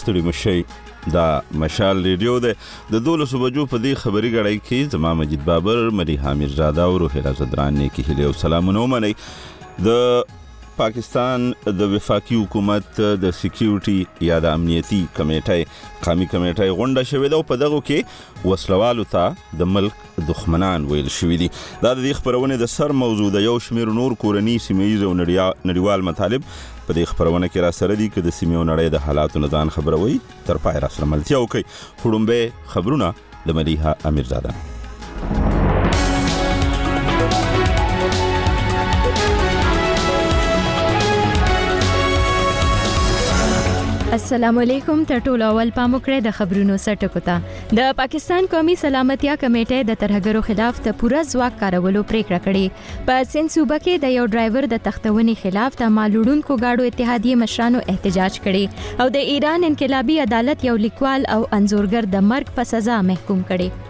ستړي مشي. دا مشال ریډیو ده د 12 بجو په دې خبري غړای کې زما مجید بابر، ملیحه میرزاده او روحیلا زدران نه کې هلي او سلامونه ومني. د پاکستان د وفاقي حکومت د سکیورټي یا د امنیتي کمیټې قومي کمیټې غونډه شوې ده او په دغه کې وسلوالو ته د ملک دښمنان ویل شوې دي. دا د دې خبرونه د سر موضوع د یو شمیر نور کورنی سیمه‌ییز او نړیوال مطالب په دې خبرونه کې را سره دي چې د سیمې او نړۍ د حالاتو نه ځان خبروي. تر پای را سره ملتیا وکړي. خړومبه خبرونه د ملیحه میرزاده. السلام علیکم. ټولو اول پام وکړئ د خبرونو سرټکو ته. د پاکستان قومي سلامتیا کمیټې د ترهګرو خلاف د پوره ځواک کارولو پریکړه کړې. په سند صوبه کې د یو ډرایور د تختونې خلاف د مالوړونکو گاډو اتحادیې مشرانو احتجاج کړي او د ایران انقلابی عدالت یو لیکوال او انځورګر د مرګ په سزا محکوم کړي.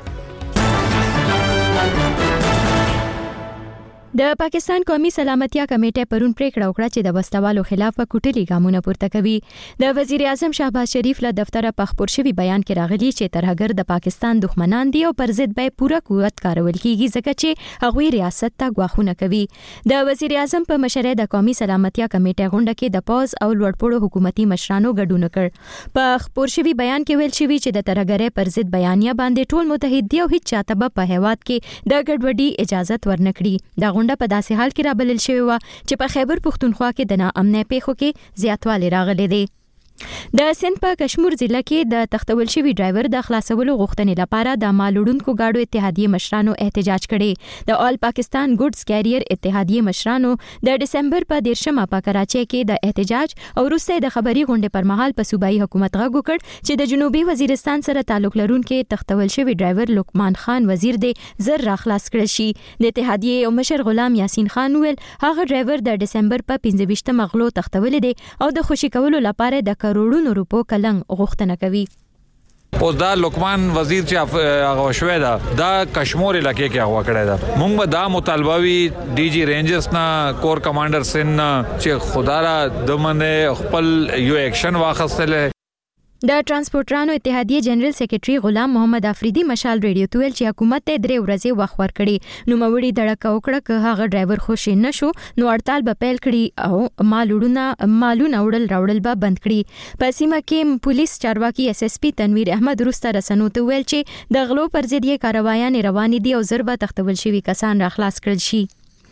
د پاکستان قومي سلامتیا کمیټې پرون پریکړه وکړه چې د وسلوالو خلاف په کوټلي ګامونه پورته کوي. د وزیر اعظم شهباز شریف له دفتره په خبر شوی بیان کې راغلی چې ترهګر د پاکستان دښمنان دي او پر ضد به پوره قوت کارول کیږي ځکه چې هغوی ریاست ته غواخونه کوي. د وزیر اعظم په مشرۍ د قومي سلامتیا کمیټې غونډه کې د پوز او لوړپوړو حکومتي مشرانو ګډون کړ. په خبر شوی بیان کې ویل شوی چې د ترهګرۍ پر ضد بیانیه باندې ټول متحد دي او هیڅ چاته په هیواد کې د ګډوډي اجازه ورنکړي. دا غونډه په داسې حال کې رابلل شوی و چې په خیبر پختونخوا کې د ناامنۍ پیښو کې زیاتوالی راغلی دی. د سند په کشمیر ضلع کې د تختول شوی ډرایور د خلاصولو غوښتنې لپاره د مالوړونکو گاډو اتحادیې مشرانو احتجاج کړي. د آل پاکستان ګوډز کیریئر اتحادیې مشرانو د دسمبر په 13 په کراچۍ کې د احتجاج او وروسته د خبري غونډې پر مهال په صوبایي حکومت غږ وکړ چې د جنوبي وزیرستان سره تعلق لرونکي تختول شوی ډرایور لقمان خان وزیر دی زر را خلاص کړل شي. د اتحادیې او مشر غلام یاسین خان ویل هغه ډرایور د دسمبر په 15 مغلو تختول دی او د خوشی کولو لپاره د کروڑونو روپو کلنګ غوښتنه کوي. اوس دا لقمان وزیر چې هغه شوی دا کشمیر علاقې کې هغه کړی دا موږ به دا مطالبه وی ډي جی رینجرز نه کور کمانډر سن چې خدا را د منه خپل یو اکشن واخیستل. د ترانسپورټرانو اتحادیې جنرال سیکریټري غلام محمد افریدي مشال ریډیو ته ویل چې حکومت ته 3 ورځې وخت ورکړي. نو موري دړه وکړه که هغه ډرایور خوشی نشو نو هړتال به پیل کړي او مالونه وړل به بند کړي. په سیمه کې پولیس چارواکي اس اس پی تنویر احمد روسته رسنو ته ویل چې د غلو پر ضد یې کاروایان روانې دي او ضربه تختول شوی کسان را خلاص کړل شي.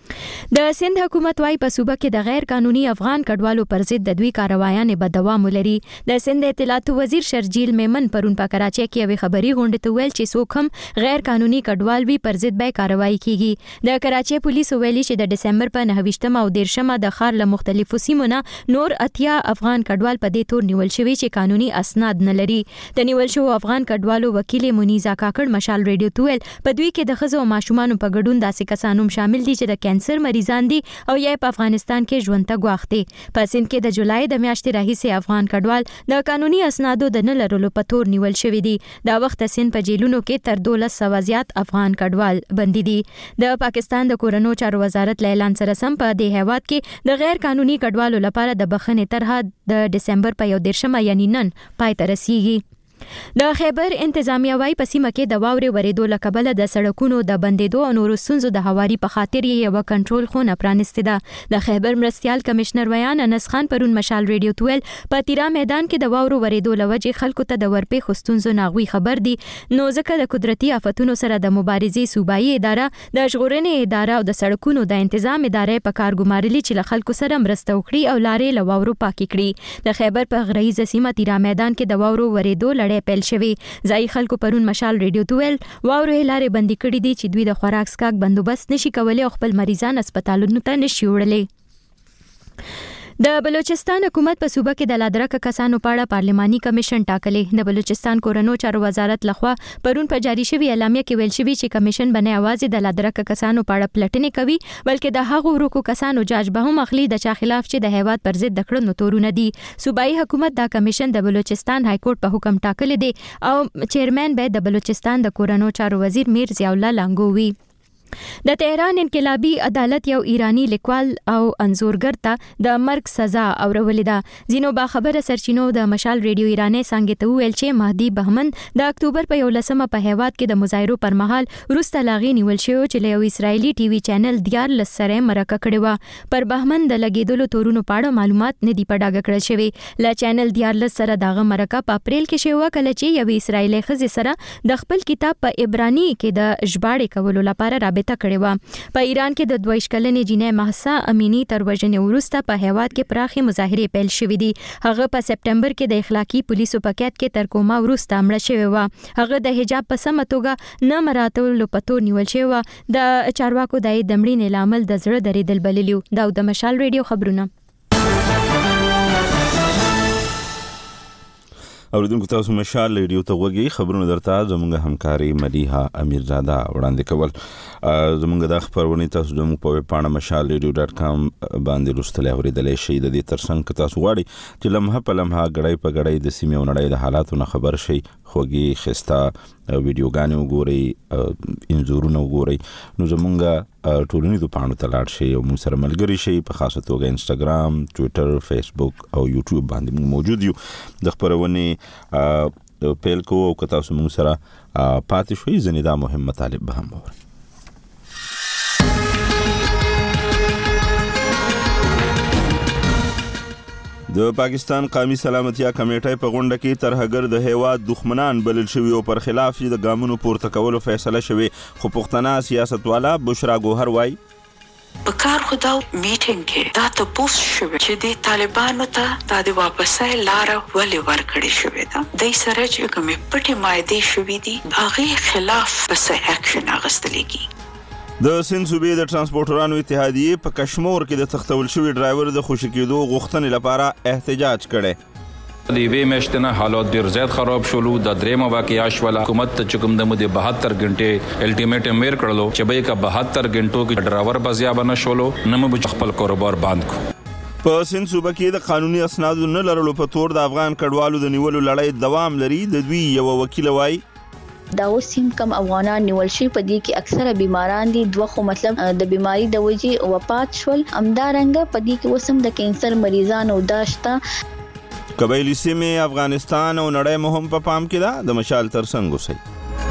د سند حکومت وايي په صوبه کې د غیر قانوني افغان کډوالو پر ضد د دوی کاروایان به دوام ولري. د سند اطلاعات وزیر شرجیل میمن پرون په کراچۍ کې یو خبري غونډه ته ویل چې څوک هم غیر قانوني کډوال وي پر ضد به کاروایی کیږي. د کراچۍ پولیس ویلي چې د دسمبر په 9 او 13 د ښار له مختلفو سیمو نه نور 80 افغان کډوال په دې تور نیول شوی چې قانوني اسناد نه لري. د نیول شو افغان کډوالو وکیل منیزا کاکړ مشال ریډیو ته ویل په دوی کې د ښځو او ماشومان په ګډون داسې کسانو شامل دي چې د کینسر مریضان دي او یې په افغانستان کې ژوند ته غواړي. په سند کې د جولای د میاشتې راهیسې افغان کډوال د قانوني اسنادو د نه لرلو په تور نیول شوی دي. دا وخت سند په جیلونو کې تر 1200 زیات افغان کډوال بندي دي. د پاکستان د کورونو چارو وزارت اعلان سره سم په دې هیواد کې د غیر قانوني کډوالو لپاره د بخښنې طرحه د دسمبر په 11 یعنی نن پای ته رسیږي. د خیبر انتظامیه وايي په سیمه کې د واورې ورېدو له کبله د سړکونو د بندېدو او نورو ستونزو د هواري په خاطر یې یو کنټرول خونه پرانستې ده. د خیبر مرستیال کمشنر ویان انس خان پرون مشال ریډیو ته ویل په تیرا میدان کې د واورو ورېدو له وجې خلکو ته د ورپېښو ستونزو ناغوي خبر دي. نو ځکه د قدرتي آفتونو سره د مبارزې صوبایي اداره د ژغورنې اداره او د سړکونو د تنظیم ادارې په کار ګمارلي چې له خلکو سره مرسته وکړي او لارې له واورو پاکي کړي. د خیبر په غریزه سیمه تیرا میدان کې د واورو ورېدو لړۍ پیل شوی. ځای خلکو پرون مشال ریډیو ته ویل واورو لارې بندي کړې دي چې دوی د خوراک سکاک بندوبست نشي کولی او خپل مریضان هسپتالونو ته نشي وړلی. د بلوچستان حکومت په صوبه کې د لادرکه کسانو په اړه پارلماني کمیشن ټاکلی. د بلوچستان کورونو چارو وزارت لخوا پرون په جاری شوی اعلامیه کې ویل شوی چې کمیشن باندې اواز د لادرکه کسانو په اړه پلټنې کوي بلکې د هغو ورکو کسانو جاج به هم اخلي د چا خلاف چې د هیواد پر ضد د کړنو تورونه دي. صوبایي حکومت دا کمیشن د بلوچستان های کورټ په حکم ټاکلی دی او چیرمن به د بلوچستان د کورونو چارو وزیر میر ضیاء الله لانګو وي. د تهران انقلابي عدالت یو ایرانی لیکوال او انځورګر ته د مرګ سزا اورولې ده. ځینو باخبره سرچینو د مشال ریډیو ایرانی څنګه ته ویل چې مهدي بهمن د اکتوبر په 11 په هیواد کې د مظاهرو پر مهال روسته لاغي نیول شو چې له یو اسرایلی ټي وي چینل دیار سره مرکه کړې و. پر بهمن د لګیدلو تورونو په اړه معلومات نه دی پډاګه کړل شوی. له چینل دیار سره دغه مرکه په اپریل کې شوه کله چې یو اسرایلی خزي سره د خپل کتاب په عبرانی کې د ژباړې کولو لپاره رابطه کړې و. په ایران کې د 22 کلنې جینۍ مهسا امینی تر وژنې وروسته په هیواد کې پراخي مظاهرې پیل شوې دي. هغه په سپټمبر کې د اخلاقی پولیسو په قید کې تر کومه وروسته مړه شوې و. هغه د حجاب په سمه توګه نه مراتلو په تور نیول شوی و. د چارواکو د مړینې لامل د زړه درېدل بللیو. دا د مشال ریډیو خبرونه. اوریدونکو تاسو مشال ریډیو ته وګورئ. خبرونه درته زموږ همکاري ملیحه امیرزاده وړاندې کول. زموږ د خبرونه تاسو د موږ په پاڼه mashalradio.com باندې لوستلی اوریدلای شئ. د دې ترڅنګ تاسو غواړئ چې لمحه په لمحه غړۍ په غړۍ د سیمې او نړۍ د حالاتو نه خبر شئ، خوږی خسته ویډیوګانې وګورئ، انځورونه وګورئ، نو زموږ ټولنیزو پاڼو ته لاړ شئ او موږ سره ملګري شئ. په خاصه توګه انسټاګرام، ټویټر، فیسبوک او یوټیوب باندې موږ موجود یو. د خبرونه پیل کوو او که تاسو موږ سره پاتې شئ ځینې دا مهم مطالب به هم وورئ. د پاکستان قومي سلامتیا کمیټې په غونډه کې ترهګر د هیواد دښمنان بلل شوی او پر خلاف د ګامونو پورته کولو فیصله شوی. خو پښتنه سیاستواله بشرا ګوهر وایي په کار خدا میټینګ کې دا ته پوس شوی چې د طالبانو ته د واپسای لار ولې ورکړې شوې ده. د سره چې کومې پټې مایدې شوې دي هغه خلاف بس اکشن اخیستل کیږي. د سند صوبې د ترانسپورټرانو اتحادیې په کشمور کې د تختول شوی ډرایور د خوشی کېدو غوښتنې لپاره احتجاج کړي. د یوې میاشتې نه حالات ډېر زیات خراب شولو. د درېیمه واقعه شوله حکومت ته چې کوم د مودې 72 غنټې الټیمیټم ور کړلو چې به یې 72 غنټو کې ډرایور بزیابه نه شولو نه مو خپل کاروبار بند کو. په سند صوبه کې د قانوني اسنادو نه لرلو په تور د افغان کډوالو د نیولو لړۍ دوام لري. د دوی یو وکیل وایي دا وسیم کم افغانان نیول شي په دې کې اکثره بیماران دي. دوه خو مطلب د بیماری د وجې وفات شول. همدارنګه په دې کې وسم د کینسر مریضان او داشته. قبایلی سیمې افغانستان او نړۍ مهم په پام کې ده. د مشال ترڅنګ اوسئ.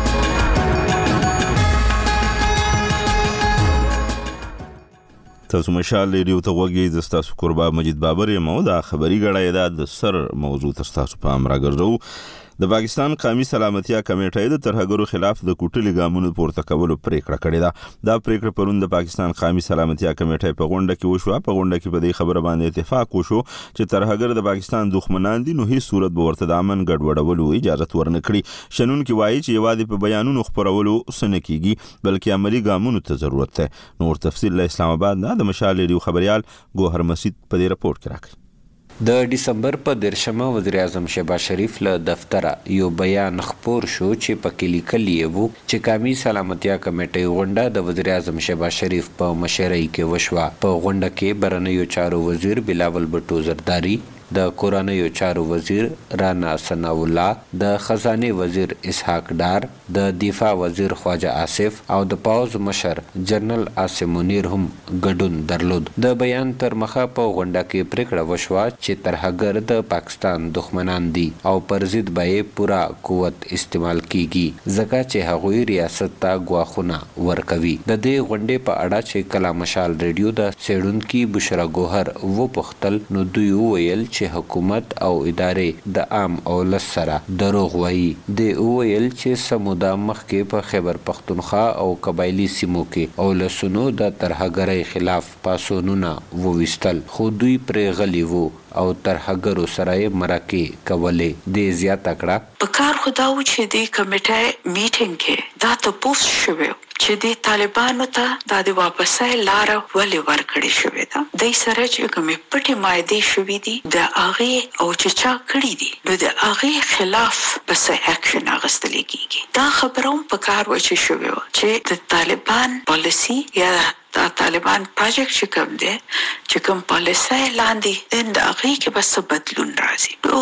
تاسو مشال ریډیو ته وګورئ. د تاسو قربا مجید بابر یم او دا خبري غړای ده د سر موضوع تاسو په امر راګرځو. د پاکستان قومي سلامتیا کمیټې د ترهګرو خلاف د کوټلي ګامونو پورته کولو پریکړه کړې ده. دا پریکړه پرون د پاکستان قومي سلامتیا کمیټې په غونډه کې وشو. په غونډه کې په دې خبره باندې اتفاق وشو چې ترهګر د پاکستان دښمنان دي، نو هیڅ صورت به ورته د امن ګډوډولو اجازه ورنه کړي. شنونکي وایي چې یوازې په بیانونو خبرولو سن کېږي بلکې عملی ګامونو ته ضرورت ده. نور تفصیل له اسلام آباد نه د مشال ریډیو خبريال ګوهر مسعود په دې رپورت کې راکړي. د ډیسمبر په 13 وزیر اعظم شهباز شریف له دفتره یو بیان خپور شو چې په لیکلي وو چې قومي سلامتیا کمیټې غونډه د وزیر اعظم شهباز شریف په مشرۍ کې وشوه. په غونډه کې برنیو چارو وزیر بلاول بټو زرداری، د کورنیو چارو وزیر رانا ثناء الله، د خزانه وزیر اسحاق ډار، د دفاع وزیر خواجه آصف او د پاوز مشر جنرال عاصم منیر هم ګډون درلود. د بیان تر مخه په غونډه کې پریکړه وشوه چې ترهګر د پاکستان دښمنان دي او پر ضد به پورا قوت استعمال کیږي ځکه چې هغوی ریاست ته غواخونه ورکوي. د دې غونډې په اړه چې کلا مشال ریډیو د سیډونکي بشرا ګوهر و پختل نو دوی ویل چې حکومت او ادارې د عام اولس سره دروغ وایي. د ویل چې سمودا مخکې په خیبر پختونخوا او قبایلی سیمو کې اولسونو د ترهګرۍ خلاف پاسونونه وویستل خو دوی پرې غلي وو او ترهګرو سره مرکې کولې. د زیاته کړه په کار خدا و چې د کمیټې میټینګ کې دا ته پوس شوی چې د طالبانو ته د واپسای لار ولې ورکړې شوې ده. د سره چې کومې پټې مایدې شوې دي د هغه او چې چا کړې دي نو د هغه خلاف بس اکشن اخیستل کیږي. دا خبروم په کار و چې شوی چې د طالبان پالیسی یا د طالبان پروجیکټ چې کوم دی چې کوم پالیسی لاندې د هغه کې بس بدلون راځي. نو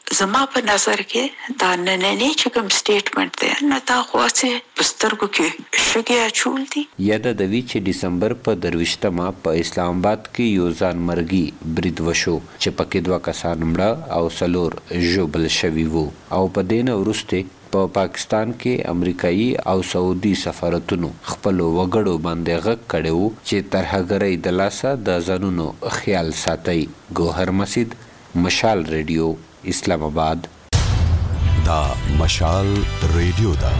زما په نظر کې دا نننی چې کوم سټیټمنټ دی نو دا خو څه بسترګو کې شګې اچول دي. یاده د وی چې ډیسمبر په 23مه په اسلام آباد کې یو ځان مرګي برید وشو چې پکې 2 کسان مړه او 4 ژوبل شوي وو او په دین ورسته په پاکستان کې امریکایي او سعودي سفارتونو خپل وګړو باندې غږ کړو چې ترهګرۍ د لاسه د ځانونو خیال ساتي. ګوهر مسجد، مشال ریډیو، اسلام آباد. دا مشال ریډیو دا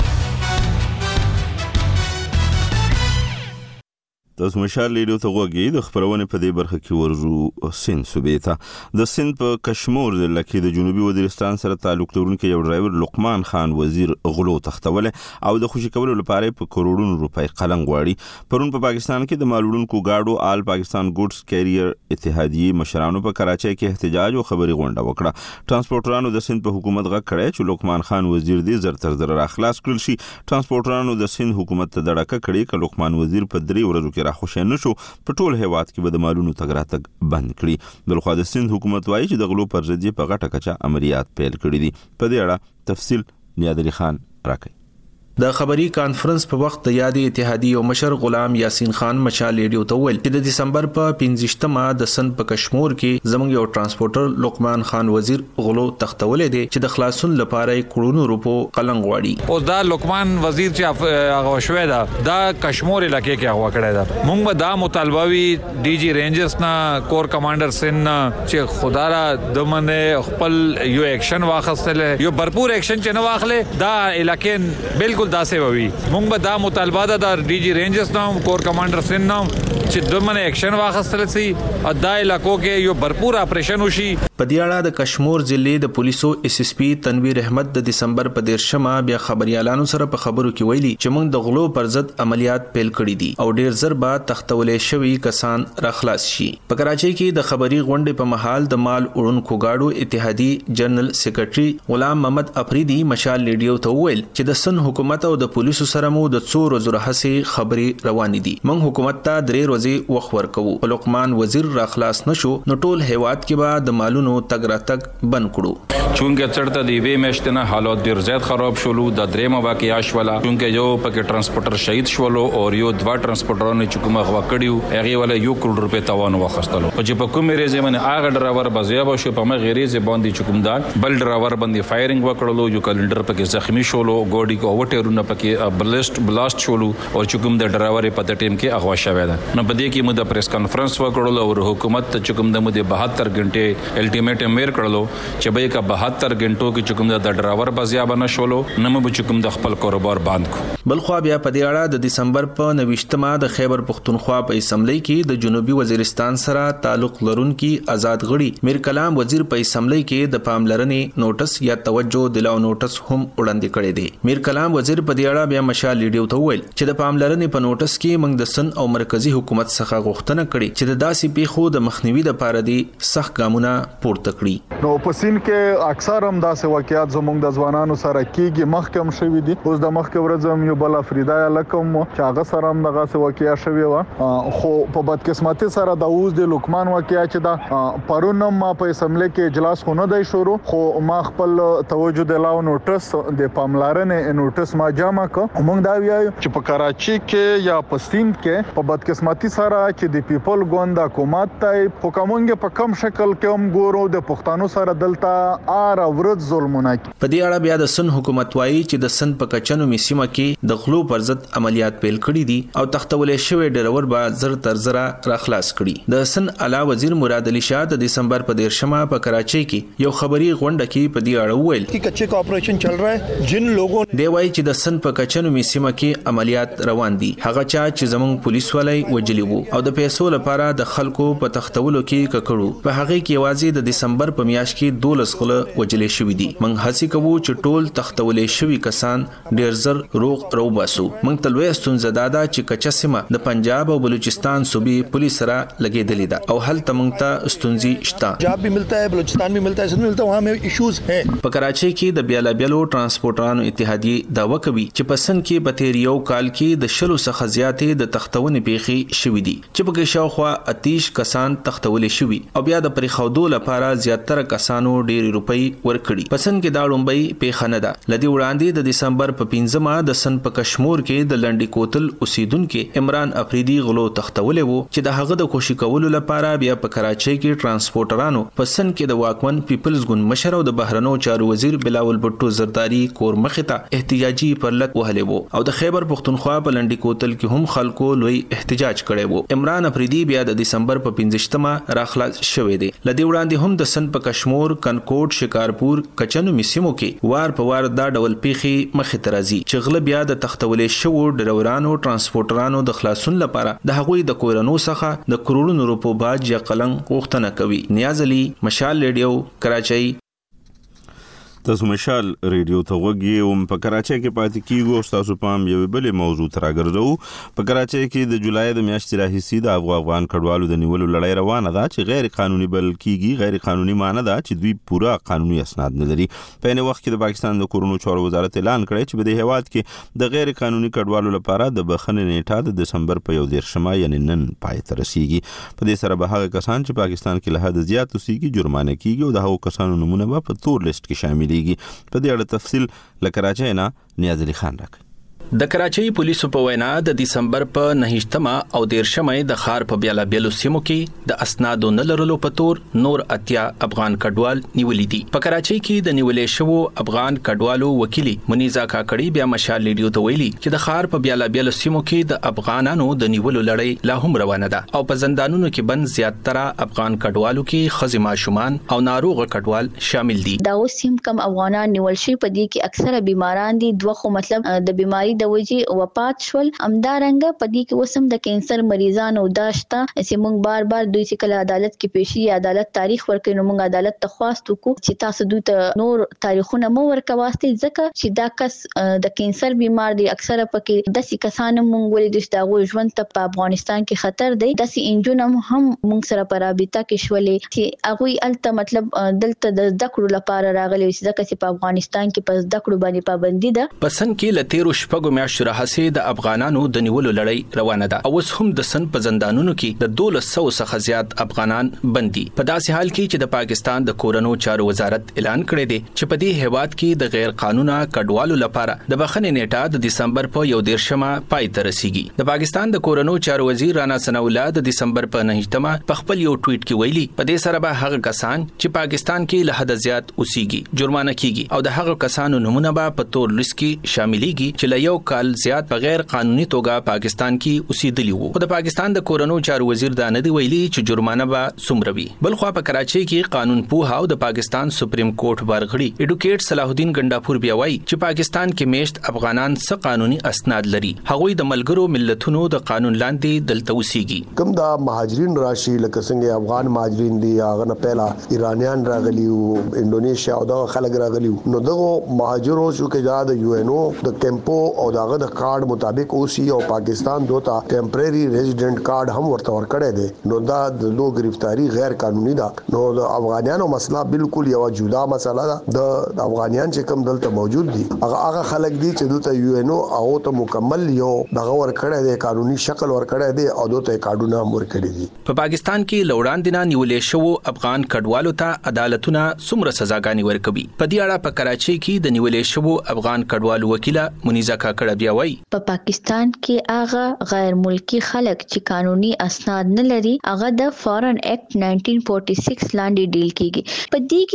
تاسو مشال ریډیو ته غوږی د خبرونه په دې برخه کې ورجو سند صوبې ته د سند په کشمور ضلع کې د جنوبي وزیرستان سره تعلق لرونکي یو ډرایور لقمان خان وزیر غلو تختول او د خوشي کولو لپاره په کروڑونو روپۍ قلم غواړي. پرون په پاکستان کې د مالوړونکو گاډو آل پاکستان ګوډز کیریئر اتحادیه مشرانو په کراچۍ کې احتجاج او خبري غونډه وکړه. ترانسپورټرانو د سند په حکومت غږ کړی چې لقمان خان وزیر دې زر تر زر راخلاص کړل شي. ترانسپورټرانو د سند حکومت ته دړکه کړې چې لقمان وزیر په 3 ورځو کې راخوشي نشو په ټول هیواد کې به د مالونو تګ راتګ بند کړي. بلخو د سند حکومت وایي چې د غلو پر ضد په غټه کچه عملیات پیل کړي دي. په دې اړه تفصیل نیاد علي خان راکړي. د خبري کانفرنس په وخت د یادې اتحادیې او مشر غلام یاسین خان مشال ریډیو ته ویل چې د دسمبر په 15مه د سند په کشمور کې زموږ یو ترانسپورټر لقمان خان وزیر غلو تختولې دي چې د خلاصون لپاره کروڑونو روپو قلم غواړي. او دا لقمان وزیر چې هغه شوې ده دا کشمور علاقې کې هغه کړی ده. موږ به دا مطالبه وی ډي جی رینجرز نه کور کمانډر سن چې خدا را د منه خپل یو اکشن واخستل یو بھرپور اکشن چې نه واخلې دا علاقې بالکل داسې ووي. موږ به دا مطالبه ده د ډي جی رینجرز نام کور کمانډر سن نام چې دمنه اکشن واخستل سي او دا علاقو کې یو بھرپور اپریشن وشي. په دې اړه د کشمور ضلع د پولیسو اس اس پی تنویر احمد د دسمبر په 13مه بیا خبريالانو سره په خبرو کې ویلي چې موږ د غلو پر ضد عملیات پیل کړي دي او ډیر زر بعد تختولې شوی کسان راخلاص شي. په کراچۍ کې د خبري غونډې په محل د مال اړونکو گاډو اتحادیې جنرال سیکریټري غلام محمد افریدي مشال ریډیو ته ویل چې د سن حکومت او د پولیسو سره مو د 2 ورځې هڅې خبري روانې دي. موږ حکومت ته 3 ورځې وخت ورکوو. لقمان وزیر راخلاص نشو نو ټول هیواد کې به د مالونو تګ راتګ بند کړو. چونکه چرته دی وی مشتنه حالات ډیر زیات خراب شولو د درېمه واقعیا شولا چونکه یو پکې ترانسپورټر شهید شولو او یو 2 ترانسپورټرانو چې کومه غوا کړیو هغه ولا 1 کروڑ روپے تاوان واخستلو. چې په کومې ریزه باندې هغه ډرایور بازیاب شو په مغه ریزه باندې چکمدار بل ډرایور باندې فایرینګ وکړلو یو کلندر پکې زخمی شولو ګوډي کو وټرونه پکې بلاست شولو او چکم د ډرایور په د ټیم کې اغوا شوی ده. نو په دې کې موږ د پریس کانفرنس وکړلو او حکومت ته چکم د موږ 72 غنټه الټیمیټم ویر کړلو چې به کا 72 غنټو کې چکم د ډرایور بازیاب نه شولو نه موږ چکم د خپل کاروبار بند کو. بل خو بیا په دې اړه د دسمبر په 29مه د خیبر پختونخوا په اسمبلی کې د جنوبي وزیرستان سره تعلق لرونکي آزاد غړي میر کلام وزیر په اسمبلی کې د پاملرنې نوټس یا توجه دلاو نوټس هم وړاندې کړی دی. میر کلام وزیر په دې اړه بیا مشال ریډیو ته ویل چې د پاملرنې په نوټس کې موږ د سن او مرکزی حکومت څخه غوښتنه کړې چې د داسې پیښو د مخنیوي لپاره دي سخت ګامونه پورته کړي. نو په سین کې اکثر هم داسې واقعیات زموږ د ځوانانو سره کېږي مخکم شوي دي. اوس د مخکې ورځم یو بل افریدا لکم چې هغه سره هم دغه واقعیا شوی و خو په بدقسمتي سره د اوس د لقمان واقعیا چې دا پرونم ما په اسمبلی کې اجلاس خونه دی شروع خو ما خپل توجه دلاو نوټس د پاملرنې نوټس ما جمع کو. موږ دا ویایو چې په کراچۍ کې یا په سند کې په بدقسمتي سره چې د پیپل ګوند حکومت ته په کومنګ په کم شکل کې هم ګورو د پښتنو سره دلته ار ورځ ظلمونه کوي. په دې اړه بیا د سن حکومت وایي چې د سن په کچنو میسیمه کې د غلو پر ضد عملیات پیل کړي دي او تختولې شوی ډرایور به زر تر زر راخلاص کړي. د سن اعلی وزیر مراد علي شاه د دسمبر په 13مه په کراچۍ کې یو خبري غونډه کې په دې اړه ویل چې کچې کا اپریشن چل رہا ہے جن لوگوں دی وایي چې د سن په کچنو میسیمه کې عملیات روان دي هغه چا چې زمونږ پولیس ولای وجلی وو او د پیسو لپاره د خلکو په تختولو کې ککړو په هغه کې یوازې د دسمبر په میاشت کې 12 غله وجلې شوې دي. موږ هڅه کوو چې ټول تختولې شوی کسان ډیر زر روغ رو باسو. موږ تلوي ستونزه دادا چې کچا سیمه د پنجاب او بلوچستان صوبې پولیس سره لګېدلې ده او هلته موږ ته ستونزې شته. پنجاب بھی ملتا ہے بلوچستان بھی ملتا ہے سند ملتا ہے وہاں میں ایشوز ہیں. په کراچۍ کې د بیلابیلو ترانسپورټرانو اتحادیې دعوه کوي چې په سن کې په تیر یو کال کې د شلو څخه زیاتې د تختونې پیښې شوې دي چې په کې شاوخوا 30 کسان تختولې شوي او بیا د پرېښودو لپاره لپاره زیاتره کسانو ډېری روپۍ ورکړي. پسند کې دا لومبۍ پیښه نه ده. لدی وړاندې د دسمبر په 15مه د سن په کشمور کې د لنډي کوتل اوسیدونکو عمران افریدي غلو تختولې وو چې د هغه د خوشي کولو لپاره بیا په کراچۍ کې ترانسپورټرانو پسند کې د واکمن پیپلز ګوند مشر او د بهرنیو چارو وزیر بلاول بټو زرداری کور مخې ته احتجاجي پرلط وهلې وو او د خیبر پختونخوا په لنډي کوتل کې هم خلکو لوی احتجاج کړی وو. عمران افریدي بیا د دسمبر په 15مه راخلاص شوې دي. لدی وړاندې هم د سن په کشمور، کنکوټ، شکارپور، کچنو میسیمو کې وار په وار دا ډول پیښې مخې ته راځي چې غله بیا د تختولې شوو ډرایورانو ترانسپورټرانو د خلاصون لپاره د هغوی د کورونو څخه د کروڑونو روپو باج یا قلنګ غوښتنه کوي. نیاز علي، مشال ریډیو، کراچۍ. تاسو مشال ریډیو ته وګورئ. په کراچۍ کې پاتې کیږو او تاسو پام یو بلې موضوع ته راګرځو. په کراچۍ کې د جولای د میاشتې راهیسې د افغان کډوالو د نیولو لړۍ روانه ده چې غیر قانوني بل کیږي. غیر قانوني معنی ده چې دوی پوره قانوني اسناد نه لري. په این وخت کې د پاکستان د کورونو چارو وزارت اعلان کړی چې په دې هیواد کې د غیر قانوني کډوالو لپاره د بخښنې نیټه د دسمبر په 11 یعنی نن پای ته رسیږي. په دې سره به هغه کسان چې پاکستان کې له حد زیات اوسېږي جرمانه کیږي او د هغو کسانو نمونه به په تور لیست کې شامل په دې اړه تفصیل له کراچۍ نه نیاز علي خان راکړي. د کراچۍ پولیسو په وینا د دسمبر په 9مه او 13مه د ښار په بیلا بیلو سیمو کې د اسنادو نه لرلو په تور نور 80 افغان کډوال نیولې دي. په کراچۍ کې د نیولې شوو افغان کډوالو وکیلی منیزا کاکړی بیا مشال ریډیو ته ویلي چې د ښار په بیلا بیلو سیمو کې د افغانانو د نیولو لړۍ لا هم روانه ده او په زندانونو کې بند زیاتره افغان کډوالو کې ښځې ماشومان او ناروغ کډوال شامل دي. دا اوس هم کم افغانان نیول شي په دې کې اکثره بیماران دي. دوه مطلب د بیماری د وجې وفات شول. امدارنګه په دې کې وسم د کینسر مریضانو داشته چې موږ بار بار دوی چې کله عدالت کې پیشي عدالت تاریخ ورکړي نو موږ عدالت ته خواست وکړو چې تاسو دوی ته نور تاریخونه مو ورکواسته ځکه چې دا کس د کینسر بیمار دي. اکثره پکې داسې کسان موږ ولې د دغه ژوند ته په افغانستان کې خطر دی. داسې انجونم هم موږ سره په رابطه کې شولې چې هغه الته مطلب دلته د ذکر لپاره راغلي ځکه چې په افغانستان کې په ذکر باندې پابندي ده. پسند کې لتیرو شپږو میاشتو راهسې د افغانانو د نیولو لړۍ روانه ده او اوس هم د سن په زندانونو کې د 1200 څخه زیات افغانان بندي. په داسې حال کې چې د پاکستان د کورونو چارو وزارت اعلان کړی دی چې په دې هیواد کې د غیر قانوني کډوالو لپاره د بخښنې نیټه د دسمبر په 11مه پای ته رسیږي. د پاکستان د کورونو چارو وزیر رانا ثناء الله د دسمبر په 9مه په خپل یو ټویټ کې ویلي په دې سره به هغه کسان چې پاکستان کې له حد زیات اوسېږي جرمانه کیږي او د هغه کسانو نمونه به په تور لیست کې شاملېږي چې له یو کال زیات په غیر قانوني توګه پاکستان کې اوسېدلی وو. خو د پاکستان د کورونو چارو وزیر دا نه دی ویلي چې جرمانه به څومره وي. بل خو په کراچۍ کې قانون پوها او د پاکستان سپریم کورټ برغړي ایډوکیټ صلاح الدین ګنداپور بیا وایي چې پاکستان کې میشت افغانان څه قانوني اسناد لري. هغوی د ملګرو ملتونو د قانون لاندې دلته اوسېږي. کوم دا مهاجرین راشي لکه څنګه افغان مهاجرین دي هغه نه پهلا ایرانیان راغلي او انډونیشیا او دا خلک راغلي نو دغه مهاجرو چې دا د یو ان او د کیمپو او داغه د کارت مطابق اوسي او پاکستان دوتا ټیمپرری ریزیډنٹ کارت هم ورته ورکړی دی نو دا د لو گرفتاری غیر قانوني ده. نو د افغانانو مسله بالکل یو جدا مسله ده. د افغانان چې کوم دلته موجود دي هغه خلک دي چې دلته یو ان او ته مکمل یو دغه ورکړی دی قانوني شکل ورکړی دی او دلته کارډونه ورکړي دي. په پاکستان کې لوړاندې نه نیولې شو افغان کډوالو ته عدالتونه څومره سزاګانې ورکوي. په دې اړه په کراچۍ کې د نیولې شو افغان کډوالو وکیله منیزا کاکړه بیا وایي په پاکستان کې هغه غیر ملکی خلک چې قانوني اسناد نه لري هغه د فارن ایکټ 1946 لاندې ډیل کیږي. په دې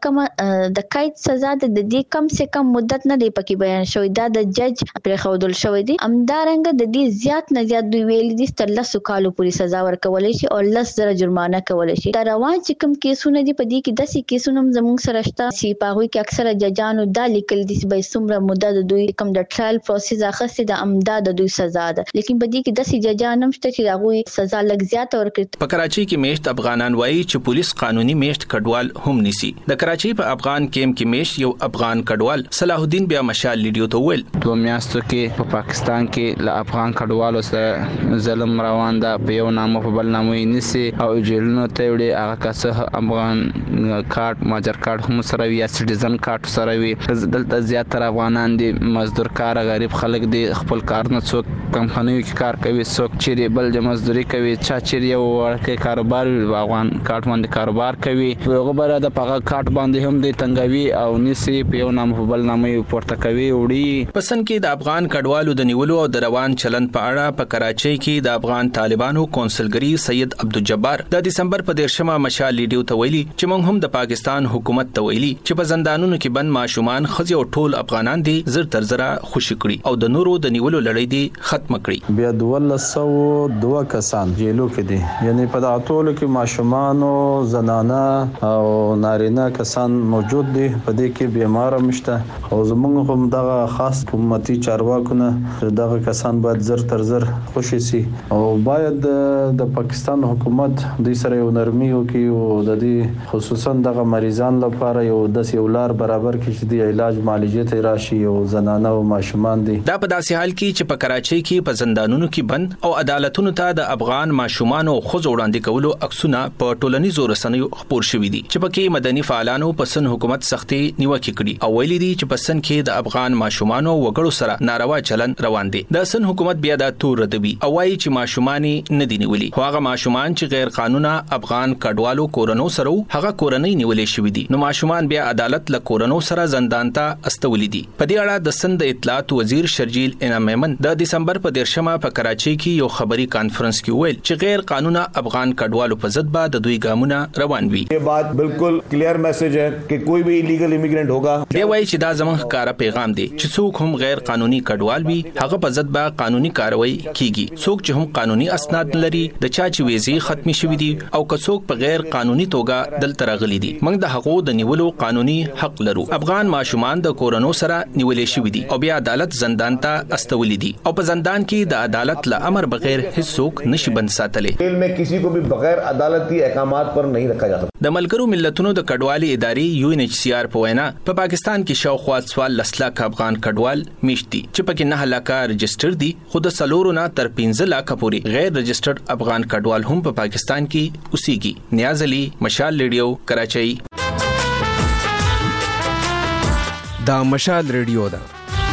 کې د قید سزا د دې کم سے کم مدت نه دی پکې بیان شوی. دا د جج پر خودل شوی دی. امدارنګ د دې زیات نه زیات دوی ویل دي تر 10 کالو پورې سزا ورکول شي او 10,000 جرمانه کول شي. دا روان چې کوم کیسونه دي په دې کې داسې کیسونه زموږ سره شته چې په هغه کې اکثره ججانو دا لیکل دي چې به څومره مدت دوی کوم د ټرایل پروسس اخستې د امداد د دوی سزا ده. لیکن په دې کې داسې ججان هم شته چې هغه سزا لږ زیات ورکړي. په کراچۍ کې میشت افغانان وایي چې پولیس قانوني میشت کډوال هم نیسي. د کراچۍ په افغان کیمپ کې میشت یو افغان کډوال صلاح الدین بیا مشال ریډیو ته ویل 2 میاشتو کې په پاکستان کې له افغان کډوالو سره ظلم روان ده. په یو نامه په بل نامه یې نیسي او جیلونو ته وړي. هغه کسه افغان کارت ماجر کارت هم سره وي یا سټیزن کارت سره وي. دلته زیاتره افغانان دي مزدور کار غریب غریب خلک دي خپل کار نه څوک کمپنیو کې کار کوي څوک چې بل د مزدوري کوي چا چې یو ورکه کاروبار افغان کارت باندې کاروبار کوي هغه بره د پغه کارت باندې هم د تنګوي او نسی په یو نام په بل نامه پورته کوي وړي. پسند کې د افغان کډوالو د نیولو او د روان چلن په اړه په کراچۍ کې د افغان طالبانو کونسلګری سید عبدالجبار د دسمبر په 13مه مشال لیډیو ته ویلي چې موږ هم د پاکستان حکومت ته ویلي چې په زندانونو کې بند ماشومان خځې او ټول افغانان دي زر تر زره خوشی کړي او د نورو د نیولو لړۍ دي ختم کړي. بیا 1202 کسان جیلو کې دي یعنی په دغه ټولو کې ماشومان او زنانه او نارینه کسان موجود دي په دې کې بیمار مشته او زموږ هم دغه خاص حکومتي چارواکونه دغه کسان باید زر تر زر خوشی سي او باید د پاکستان حکومت د سره یو نرمي وکړي او د دې خصوصا دغه مریضان لپاره یو د سیولار برابر کړي چې د علاج معالجې ته راشي او زنانه او ماشومان دي. دا په داسې حال کې چې په کراچۍ کې په زندانونو کې بند او عدالتونو ته د افغان ماشومان او خځو وړاندې کولو عکسونه په ټولنیزو رسنیو خپور شوي دي چې پکې مدني فعالانو په سن حکومت سختي نیوکه کړي او ویلي دي چې په سن کې د افغان ماشومان او وګړو سره ناروا چلن روان دي. د سن حکومت بیا د تور ردوي او وايي چې ماشومان نه دي نیولي خو هغه ماشومان چې غیر قانونا افغان کډوالو کورونو سره هغه کورنۍ نیولې شوې دي نو ماشومان بیا عدالت له کورونو سره زندان ته استولې دي. په دې اړه د سند اطلاعات وزیر شرجیل انعام میمن د دسمبر په 13مه په کراچۍ کې یو خبري کانفرنس کې ویل چې غیر قانونا افغان کډوالو په ضد به د دوی ګامونه روان وي. یہ بات بالکل کلیئر میسج ہے کہ کوئی بھی ایلیگل امیګرینټ ہوگا. دی وایي چې دا زموږ ښکارا پیغام دی چې څوک هم غیر قانوني کډوال وي هغه په ضد به قانوني کاروایی کیږي. څوک چې هم قانوني اسناد لري د چا چې ویزې ختمي شوې دي او کڅوک په غیر قانوني توګه دلته راغلي دي موږ د حقوق د نیولو قانوني حق لرو. افغان ماشومان د کورونو سره نیولې شوې دي او بیا عدالت زندان ته استولې دي او په زندان کې د عدالت له امر بغیر هیڅوک نشي بند ساتلی. جیل میں کسی کو بھی بغیر عدالتی احکامات پر نہیں رکھا جا سکتا. د ملګرو ملتونو د کډوالي ادارې UNHCR په وینا په پاکستان کې شاوخوا 14 لک افغان کډوال میشت دي چې پکې 9 لک رجسټر دي خو د سلورو نه تر 15 لک پورې غیر رجسټرډ افغان کډوال هم په پاکستان کې اوسېږي. نیاز علي مشال ریډیو کراچۍ. دا مشال ریډیو ده.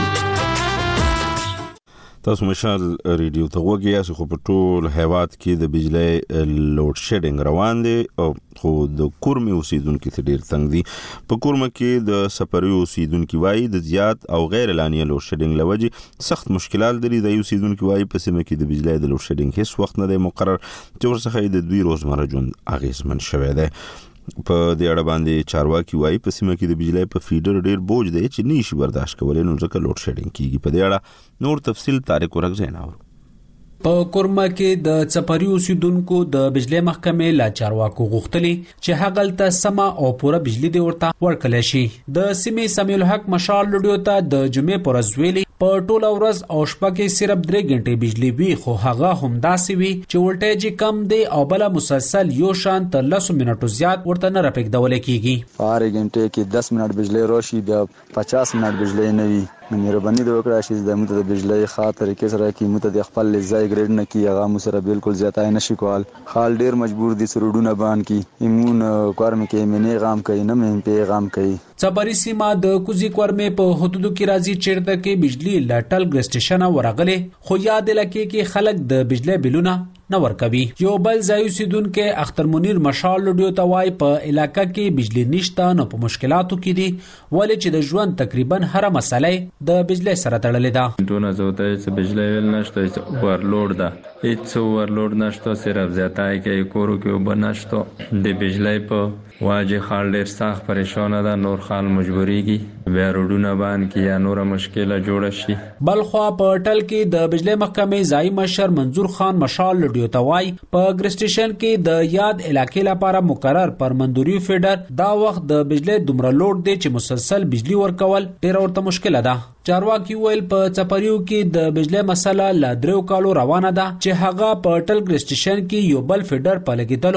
تاسو مشال ریډیو ته وګورئ چې خو په ټول هیواد کې د بجلی لوډ شیډینګ روان دي او خو د کورمې اوسیدونکو ته ډیر تنګ دي. په کورمه کې د سفري اوسیدونکو وایي د زیات او غیر اعلاني لوډ شیډینګ لوجه سخت مشکلات لري. د اوسیدونکو وایي په سیمه کې د بجلی د لوډ شیډینګ هیڅ وخت نه دی مقرر چې ورڅخه د دوی روزمره ژوند اغیزمن شوی دی. په دې اړه باندې چارواکي وایي په سیمه کې د بجلی په فیډر ډیر بوج دی چې نشي برداشت کولای نو ځکه لوډ شیډینګ کیږي. په دې اړه نور تفصیل طارق ورغزین اورو. په کورما کې د چپری اوسیدونکو د بجلی محکمې لا چارواکو غوښتلي چې هغلته سما او پوره بجلی دی ورته ورکړل شي. د سیمې سمیع الحق مشال لډیو ته د جمعې پر ورځ ویلي په ټوله ورځ او شپه کې صرف 3 غنټې بجلی وي خو هغه هم داسې وي چې ولټیج کم دی او بل مسلسل یو شان تر 10 منټو زیات ورته نه راپېږدول کیږي. هر غنټې کې 10 منټ بجلی راشي بیا 50 منټ بجلی نه وي. مهرباني د وکړه چې د موږ د بجلی خاطر طریقې سره کې موږ د خپل ځای ګریډ نه کی هغه مو سره بالکل زیاتای نشي کول. حال ډیر مجبور دي سرودونه بان کی ایمون کارم کې منی غام کوي نه مې پیغام کوي. چبري سیمه د کوزي کورمې په حدودو کې راځي چیرته کې بجلی لاټل ګر سټیشن ورغله خو یاد لکه کې خلک د بجلی بلونه نه ورکوي. یو بل ځای اوسیدونکو اختر منیر مشال لډیو ته وای په علاقې کې بجلی نشته نو په مشکلاتو کې دي ولې چې د ژوند تقریبا هر مسله د بجلی سره تړلې ده. ټونه زوته چې بجلی ویل نشته ورلوډ ده هیڅ ورلوډ نشته صرف زیاتای کې کورو کې وبنشته د بجلی په واجه خال ډیر سخت پریشان ده نور خال مجبوریږي بیا روډونه باندې کې یا نور مشکله جوړ شي. بلخوا په ټل کې د بجلی محکمې ځای مشر منظور خان مشال لډیو ته وای په ګر سټیشن کې د یاد علاقې لپاره مقرر پرمندوري فیډر دا وخت د بجلی دومره لوډ دی چې مسلسل بجلی ورکول ډیر ورته مشکله ده. چارواکي ویل په چپریو کې د بجلی مسله لا 3 کالو روانه ده چې هغه په ټل ګر سټیشن کې یو بل فیډر په لګیدلو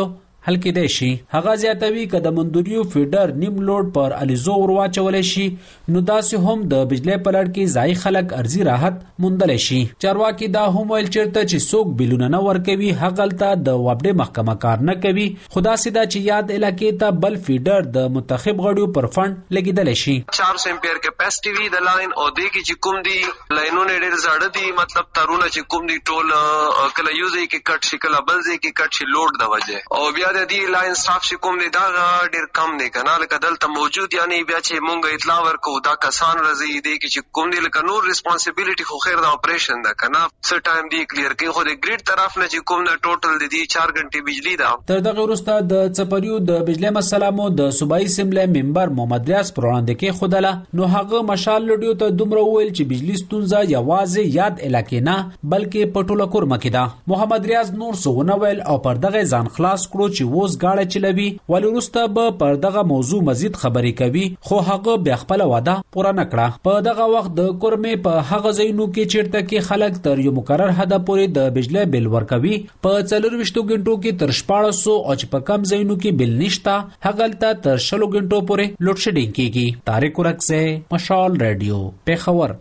حل کېدای شي. هغه زیاتوي که د مندوریو فیډر نیم لوډ پر الیزو ورواچول شي نو داسې هم د بجلی په لړ کې ځای خلک ارزي راحت موندلی شي. چارواکي دا هم ویل چېرته چې څوک بیلونه نه ورکوي هغلته د وابډې محکمه کار نه کوي، خو داسې ده چې یاد علاقې ته بل فیډر د منتخب غړیو پر فنډ لګېدلی شي. 400 امپیر کیپاسټي وي د لاین او دې کې چې کوم دي لاینونه ډېر زاړه دي، مطلب تارونه چې کوم دي ټول کله یو ځای کې کټ شي کله بل ځای کې کټ شي لوډ د وجه، او بیا د دې لاین سټاف چې کوم دي دا ډېر کم دی کنه لکه دلته موجود، یعنی بیا چې مونږ اطلاع ورکو دا کسان راځي دې کې چې کوم دي لکه نور ریسپانسیبিলিټي خو خیر د اپریشن ده کنه څه ټایم دی کلیر کوي، خو د ګریډ طرف نه چې کوم نه ټوټل د دې 4 غنټې بجلی ده. تر دغه وروسته د څپریو د بجلی مسله مو د صوبایي اسمبلی ممبر محمد ریاض پر وړاندې کېښودله، نو هغه مشال لډیو ته دومره وویل چې بجلی ستونزه یوازې یاد علاقې نه بلکې په ټوله کورمه کې ده. محمد ریاض نور څه ونه ویل او پر دغه ځان خلاص کړو چې اوس ګاډه چلوي ولې وروسته به پر دغه موضوع مزید خبرې کوي، خو هغه بیا خپله وعده پوره نه کړه. په دغه وخت د کورمې په هغه ځایونو کې چیرته کې خلک تر یو مقرر حده پورې د بجلی بل ورکوي، په 24 غنټو کې تر 1400 او چې په کم ځایونو کې بل نشته هغلته تر 20 غنټو پورې لوډ شیډینګ کیږي. طارق ورکزه، مشال رادیو، پیښور.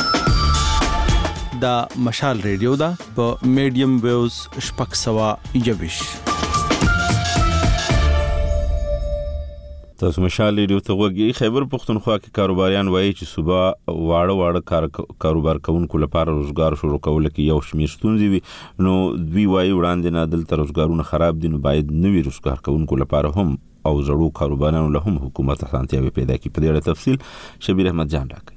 دا مشال ریډیو دا په میډیم ویوز شپږ سوه یویش. تاسو مشال ریډیو ته وګورئ. خیبر پښتونخوا کې کاروباریان وایي چې صوبا واړه کاروبار کوونکو لپاره روزګار شروع کول کې یو شمېر ستونزې وي، نو دوی وایي وړاندې نه دلته روزګارونه خراب دي، نو باید نوي روزګار کوونکو لپاره هم او زړو کاروبارانو له هم حکومت اسانتیاوې پیدا کړي. په دې اړه تفصیل شبیر احمد جان راکړي.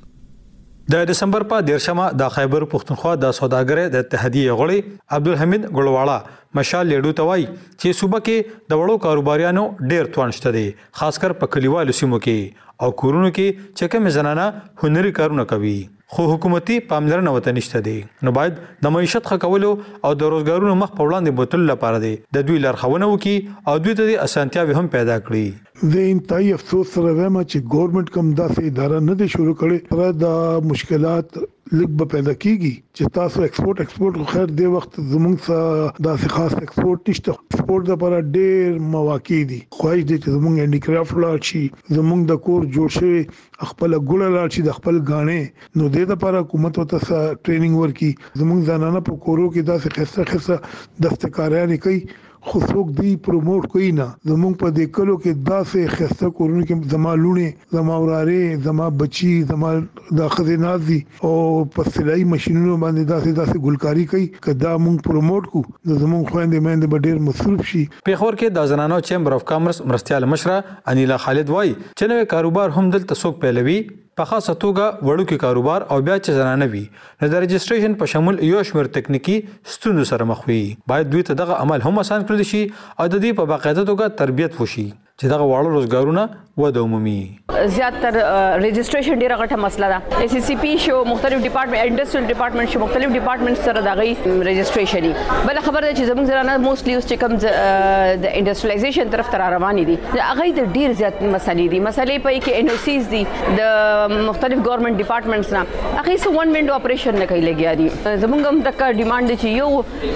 د دسمبر په 13مه د خیبر پښتونخوا د سوداګرۍ د اتحادیې غړي عبدالحمید ګلواړه مشال لیډو ته وایي چې صوبه کې د وړو کاروباریانو ډېر توان شته دی، خاص کر په کلیوالو سیمو کې او کورونو کې چې کوم زنانه هنري کارونه کوي، خو حکومتي پاملرنه وته نشته دی. نو باید د معیشت ښه کولو او د روزګارونو مخ په وړاندې بوتل لپاره دی د دوی لارښوونه وکړي او دوی ته د اسانتیاوې هم پیدا کړي. زه انتهایی افسوس سره وایم چې ګورنمنت کوم داسې اداره نه دی شروع کړې سره د مشکلات لږ به پیدا کیږي چې تاسو ایکسپورت خو خیر دی وخت زموږ څخه داسې خاص ایکسپورت نشته، ایکسپورت لپاره ډېر مواقع دي. خواهش دی چې زموږ هینډیکرافټ لاړ شي، زموږ د کور جوړ شوی خپل ګوله لاړ شي د خپل غاڼې، نو دې لپاره حکومت ورته ټریننګ ورکړي. زموږ زنانه په کورو کې داسې خسته دستکاریانې کوي خو څوک دی پروموټ کوي نه. زموږ په دې کلو کې داسې خسته کورونه کې زما لونه زما وراره زما بچي زما د خزینات دي او په سلای ماشينونو باندې داسې ګلکاری کوي کدا موږ پروموټ کو د زموږ خويندې مېندې به ډېر مصروف شي. پیښور کې د زنانو چیمبر اف کامرس مرستيال مشره انیلا خالد وای چې نوې کاروبار هم دلته څوک پیلوي په خاصه توګه وړوکی کاروبار او بیا چې زنانه وي نو د رجسټریشن په شمول یو شمېر تکنیکی ستونزو سره مخ وي. باید دوی ته دغه عمل هم آسان کړل شي او د دې په باقاعده توګه تربیت وشي چې دغه واړه روزګارونه وده عمومي. زیاتر رجسټریشن ډیره غټه مسله ده. اس سی پی شو مختلف ډپارټمنټ انډستریل ډپارټمنټ شو مختلف ډپارټمنټ سره دغه رجسټریشن دي. بل خبر ده چې زموږ زنانه موستلی اوس چې کوم د انډستریالایزیشن طرف ته روانې دي هغه د ډیر زیات مسلې دي. مسلې په کې ان او سیز دي د مختلف ګورنمنت ډپارټمنټس نه هغه سو ون وینډو اپریشن نه کوي لګیا دي. زموږ هم تک ډیماند دي چې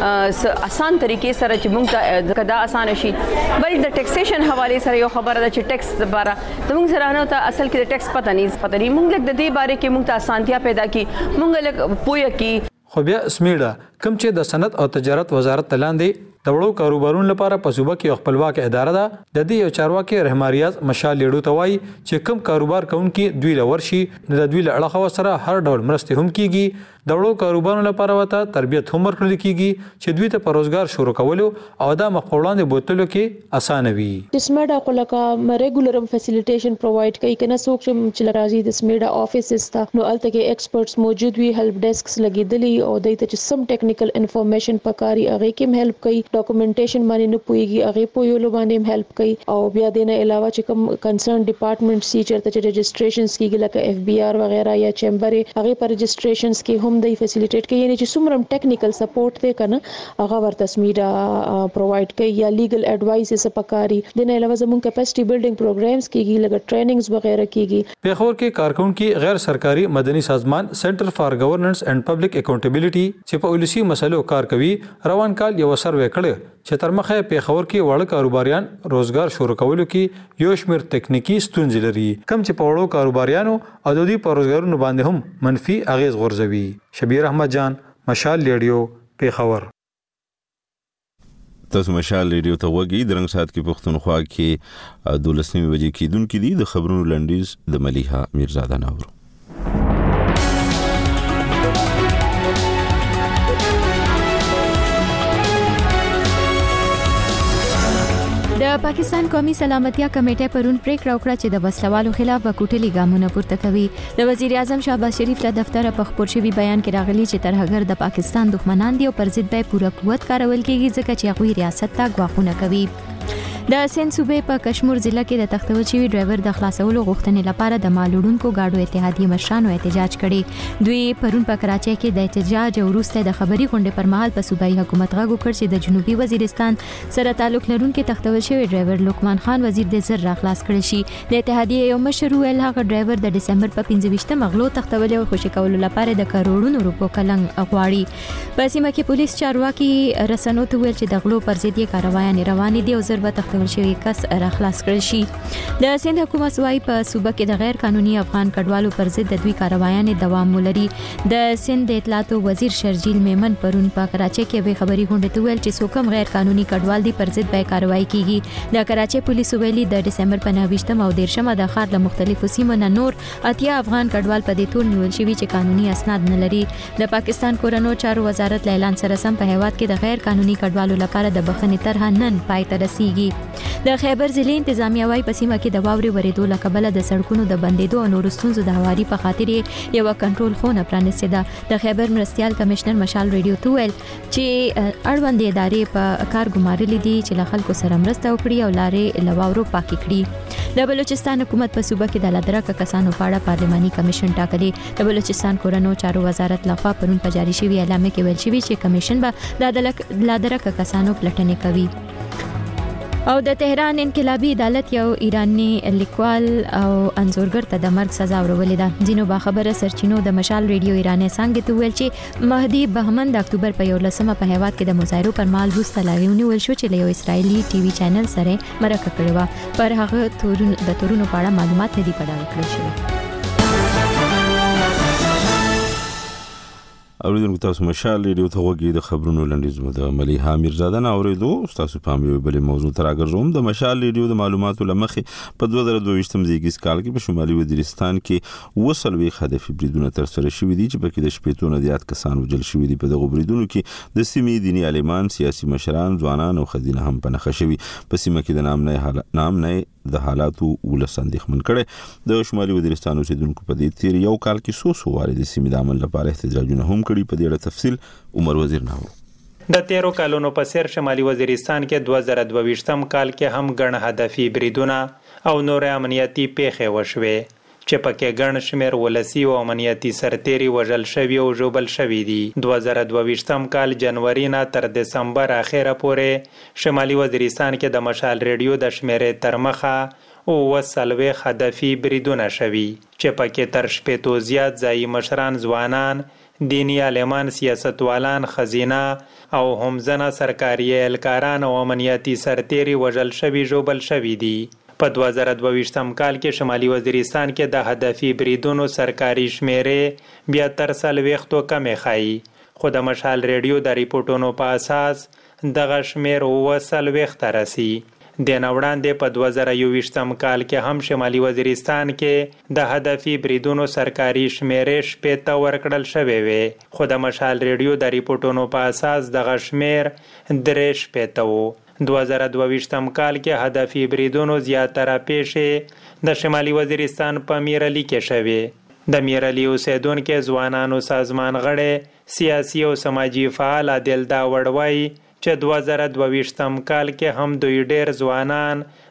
یو آسان طریقې سره چې موږ ته دا آسان شي. بل د ټیکسیشن حواله سره یو خبره ده چې ټیکس لپاره زموږ زرانه ته اصل کې د ټیکس پته نه موږ لکه د دې باره کې موږ ته اسانتیا پیدا کی موږ لکه پوهه کی. خو بیا سمیډه کوم چې د صنعت او تجارت وزارت لاندې د وړو کاروبارونو لپاره په صوبه کې یو خپلواک اداره ده. د دې یو چارواکي رحماریاز مشال لیډو ته وایي چې کوم کاروبار کوونکي دوی لور شي نو د دوی له اړخه سره هر ډول مرستې هم کیږي. د وړو کاروبارونو لپاره وته تربیت هم ورکړل کیږي چې دوی ته په روزګار شروع کولو او دا مخ وړاندې بوتلو کې اسانه وي. د سمیډا خلکا ریګولر فیسیلیټیشن پرووایډ کوي کنه څوک چې راځي د سمیډا افیسز ته نو الته کې ایکسپرټس موجود وي، هیلپ ډیسکس لګیدلي او دای ته چې سم ټیکنیکل انفارمیشن پکاري هغه کې هیلپ کوي. ډاکومنټیشن باندې نه پويږي هغه پویولو باندې هیلپ کوي او بیا دینه علاوه چې کوم کنسرن ډپارټمنټ سی چرته چې رجسټریشنز کیږي لکه اف بی آر وغیرہ یا چیمبر هغه پر رجسټریشنز کې هم د فیسیلیټیټ کوي یعنی چې څومره ټیکنیکل سپورټ دی کنه هغه ورته سمیډا پرووایډ کوي یا لیګل اډوایسز پکاري. دینه علاوه زموږ کیپاسټي بلډینګ پروګرامز کیږي لکه ټریننګز وغیرہ کیږي. پیښور کې کارکونکو غیر سرکاري مدني سازمان سنټر فار ګورننس اینڈ پبلک اکاؤنټیبلټي چې په ولسی اقتصادي مسلو کار کوي. روان کال یو سروې کړ چې تر مخه پیښور کې وړ کاروباریان روزګار شروع کولو کې یو شمېر تکنیکی ستونزې لري، کم چې په وړو کاروباریانو او د دې په روزګارونو باندې هم منفي اغیز غورځوي. شبیر احمد جان، مشال ریډیو، پیښور. تاسو مشال ریډیو ته وګورئ. د رنګ سات کې پښتونخوا کې 12 بجې کېدونکې دي. د خبرونو لنډیز د ملیحه میرزاده ناورو. د پاکستان قومي سلامتیا کمیټه پرون پریکړه وکړه چې د وسلوالو خلاف وکټلي ګامونه پورته کوي. د وزیر اعظم شهباز شریف له دفتر په خبر شوی بیان کې راغلی چې ترهګر د پاکستان دښمنان دي او پر ضد به پوره قوت کارول کیږي ځکه چې هغوی ریاست ته ګواښونه کوي. د سند صوبې په کشمیر ضلع کې د تختول شوی ډرایور د خلاصولو غوښتنې لپاره د مالوړونکو گاډو اتحادیې مشرانو احتجاج کړي. دوی پرون په کراچۍ کې د احتجاج وروسته د خبري غونډې پر مهال په صوبایي حکومت غږ وکړ چې د جنوبي وزیرستان سره تعلق لرونکي تختول شوی ډرایور لقمان خان وزیر د زر راخلاص کړی شي. د اتحادیې یو مشر ویل هغه ډرایور د دسمبر په 15 مغلو تختول او خوشی کولو لپاره د کروڑونو روپو کلنګ غواړي. په سیمه کې پولیس چارواکي رسنو ته ویل چې د غلو پر ضد یې کاروایان روانې دي او زر به تختول شوی کس راخلاص کړل شي. د سند حکومت وايي په صوبه کې د غیر قانوني افغان کډوالو پر ضد د دوی کاروایان دوام ولري. د سند د اطلاعات وزیر شرجیل میمن پرون په کراچۍ کې به خبري غونډه ته ویل چې څوک غیر قانوني کډوال دي پر ضد به کاروایی کیږي. د کراچۍ پولیسو ویلي د دسمبر په 29 او 13 د ښار له مختلفو سیمو نه نور 80 افغان کډوال په دې تور نیول شوي چې قانوني اسناد نه لري. د پاکستان کورنو چارو وزارت له اعلان سره سم په هیواد کې د غیر قانوني کډوالو لپاره د بخښنې طرحه نن پای ته رسیږي. د خیبر ضلع انتظامیه وايي په سیمه کې د واوري ورېدو له کبله د سړکونو د بندیدو او نورو ستونزو د هواري په خاطر یو کنټرول خونه پرانیستې ده. د خیبر مرستیال کمشنر مشال ریډیو ته ویل چې اړوند ادارې په کار ګمارلې دي چې له خلکو سره مرسته وکړي او لارې له واورو پاکې کړي. د بلوچستان حکومت په صوبه کې د لادرکه کسانو په اړه پارلماني کمیشن ټاکلی. د بلوچستان کورنو چارو وزارت لخوا پرون په جاری شوی اعلامیه کې ویل شوی چې کمیشن به د لادرکه کسانو پلټنې کوي. او د تهران انقلابی عدالت یو ایرانی لیکوال او انځورګر ته د مرګ سزا ورولې ده. ځینو باخبره سرچینو د مشال ریډیو ایرانی څنګه ته ویل چې مهدی بهمن د اکتوبر په 11 په هیواد کې د مظاهرو پر مهال روسته لاوی ول شو چې له یو اسرایلی ټي وي چینل سره مرکه کړې و. پر هغه د تورونو په اړه معلومات نه دي پړاو کړی شوی. اوریدونکو تاسو مشال ریډیو ته وګورئ. د خبرونو لنډیز مو د ملیحه میرزاده نه اوریدو. تاسو په یو بل موضوع تر راګرځوم. د مشال ریډیو د معلوماتو لمخې په 2022 زیږیز کال کې په شمالي وزیرستان کې وسلوي هدفي بریدونه تر سره شوې دي چې پکې د شپېتو نه زیات کسان وژل شوي دي. په دغه بریدونو کې د سیمې دیني عالمان، سیاسي مشران، ځوانان او ښځینه هم په نښه شوي. په سیمه کې د نامنه د حالاتو ولس اندېښمن کړي. د شمالي وزیرستان اوسیدونکو په دې تیر یو کال کې څو وارې د سیمې د عمل لپاره احتجاجونه هم کړي. په دې اړه تفصیل عمر وزیر ناو. د 13 کالونو په سیر شمالي وزیرستان کې 2022 کال کې هم ګڼ هدفي بریدونه او نور امنیتي پیښې وشوې چې پکې ګڼ شمېر ولسی او امنیتي سرتېري وژل شوي او ژوبل شوي دي. 2022 کال جنوري نه تر دسمبر اخره پورې شمالي وزیرستان کې د مشال ریډیو د شمیرې تر مخه او وسلوي هدفي بریدونه شوي چې پکې تر شپېتو زیات ځایي مشران، ځوانان، دینی عالمان، سیاستوالان، خزینه او همزنه سرکاري اهلکاران او امنیتي سرتېري وژل شوي ژوبل شوي دي. په 2022 کال کې شمالي وزیرستان کې د هدفي بریدونو سرکاري شمیرې بیا تر 40 کمې ښایي، خو د مشال ریډیو د ریپورتونو په اساس دغه شمیر 40 ته رسي. د نوړاندې په 2021 کال کې هم شمالي وزیرستان کې د هدفي بریدونو سرکاري شمیرې 70 ورکړل شوې وې، خو د مشال ریډیو د ریپورتونو په اساس دغه شمیر 63 وو. 2022 کال کې هدفي بریدونو زیاتره پیښې د شمالي وزیرستان په میرعلي کې شوې. د میرعلي اوسیدونکو ځوانانو سازمان غړي، سیاسي او سماجی فعال عادل داوړ وایي چې 2022 کال کې هم دوی ډېر ځوانان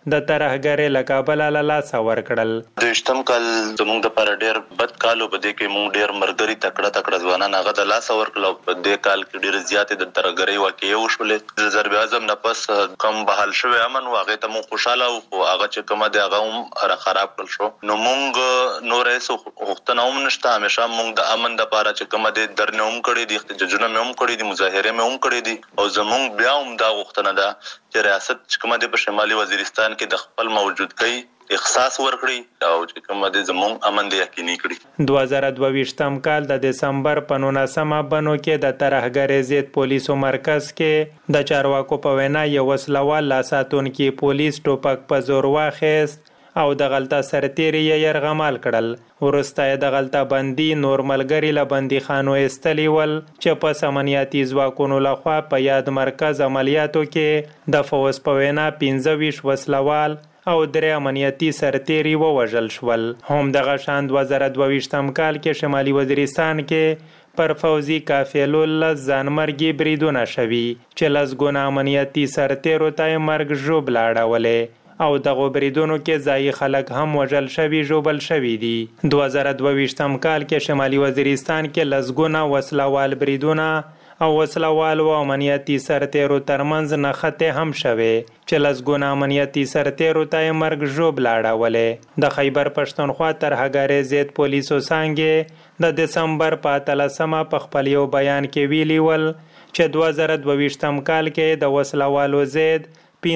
د ترهګرۍ له کابله له لاسه ورکړل. د شتم کال زموږ د پر ډیر بد کالو په دې کې موږ ډیر مرګري تکړه ځوانان هغه د لاسه ورکړل. په دې کال کې ډیر زیاتې د ترهګرۍ واقعې وشولې. د ضرب اعظم نه پس کم بحال شوی امن واغې ته مو خوشاله او هغه چې کومه دی هغه هم خراب کړل شو. نو موږ نورې سو وختونه هم نشته. همیشه موږ د امن د لپاره چې کومه دی درنه هم کړې دي، احتجاجونه هم کړې دي، مظاهره هم کړې دي او زموږ بیا هم دا وختونه ده چې ریاست چې کومه دی په شمالي وزیرستان کې د خپل موجودګۍ احساس ورکړي او چې کومه دی زموږ امن دی یقیني کړي. 2022م کال د دسمبر په 19مه بنو کې د ترهګرۍ ضد پولیسو مرکز کې د چارواکو په وینا یو وسلوال لاساتونکي پولیس ټوپک په زور واخیست او د غلطه سرتیری یې یرغمال کړل. ورسته د غلطه بندي نور ملګری له بندي خانو استلی ول چې په امنیتي ځواکونو لخوا په یاد مرکز عملیاتو کې د فوز په وینا 15 وسلوال او 3 امنیتي سرتیری ووژل شول. هم دغه شان 2022م کال کې شمالي وزیرستان کې پر فوزي کافیلو ځانمرګي بریدونه شوي چې لسګونه امنیتي سرتیرو ته مرګ ژوبل اړولې او دغه بریدونو کې ځای خلک هم وژل شوي ژوبل شوي دي. 2022م کال کې شمالي وزیرستان کې لسګونه وسلوال بریدونه او وسلوال او امنیتي سرتیرو ترمنځ نښتې هم شوي چې لسګونه امنیتي سرتیرو ته مرګ ژوبل اړولې. د خیبر پښتونخوا ترهګرۍ ضد پولیسو څانګې د دسمبر په 13مه په خپل یو بیان کې ویلي ول چې 2022م کال کې د وسلوالو ضد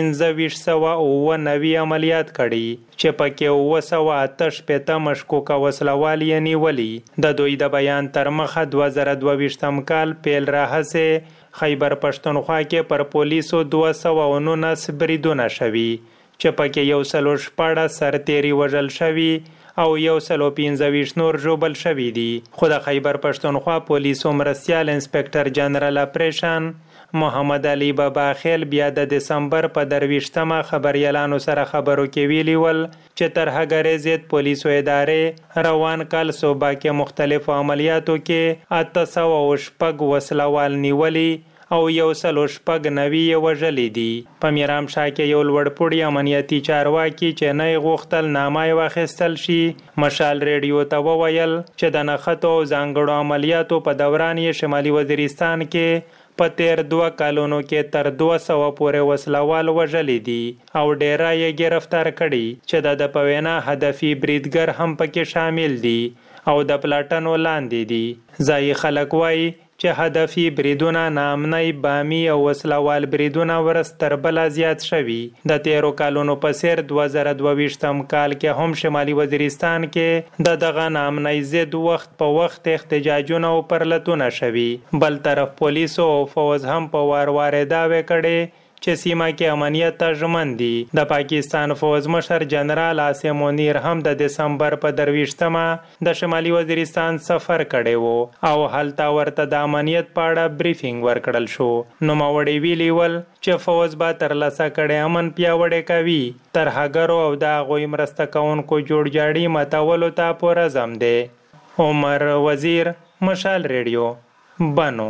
1590 عملیات کړي چې پکې 988 مشکوکه وسلوال یې نیولي. د دوی د بیان تر مخه 2022م کال پیل راهسه خیبر پښتونخوا کې پر پولیسو 219 بریدونه شوي چې پکې 114 سرتیری وژل شوي او 115 نور ژوبل شوي دي. خو د خیبر پښتونخوا پولیسو مرستیال انسپکټر جنرال اپریشن محمد علي بابا خیل بیا د دسمبر په 23مه خبريالانو سره خبرو کې ویلي ول چې ترهګرۍ ضد پولیسو ادارې روان کال صوبه کې مختلفو عملیاتو کې 806 وسلوال نیولي او 190 وژلي دي. په میرام شاه کې یو لوړپوړی امنیتي چارواکي چې نه غوښتل نامه واخیستل شي مشال ریډیو ته وویل چې د نښتو او ځانګړو عملیاتو په دوران یې شمالي وزیرستان کې په تیر 2 کالونو کې تر 200 پورې وسلوال وژلي دي او ډیره یې گرفتار کړي چې د پوینا هدفي بریدګر هم پکې شامل دي او د پلاټنو لاندې دي. ځای خلک وایي چې هدفي بریدونه نامنۍ بامي او وسلوال بریدونه ورستر بل زیات شوي. د 13 کالونو په سیر 2022م کال کې هم شمالي وزیرستان کې دغه نامنۍ ضد وخت په وخت احتجاجونه او پرلتونه شوي. بل طرف پولیسو او فوز هم په وار داوی کړي چې سیمه کې امنیت ته ژمن دي. د پاکستان فوز مشر جنرال عاصم منیر هم د دسمبر په 23مه د شمالي وزیرستان سفر کړی وو او هلته ورته د امنیت په اړه بریفینګ ورکړل شو. نو ماوړی ویلی ول چې فوز به ترلاسه کړي امن پیاوړی کوي. ترهګرو او د هغوی مرسته کوونکو جوړجاړي ماتولو ته پرزم دی. عمر وزیر، مشال ریډیو، بنو.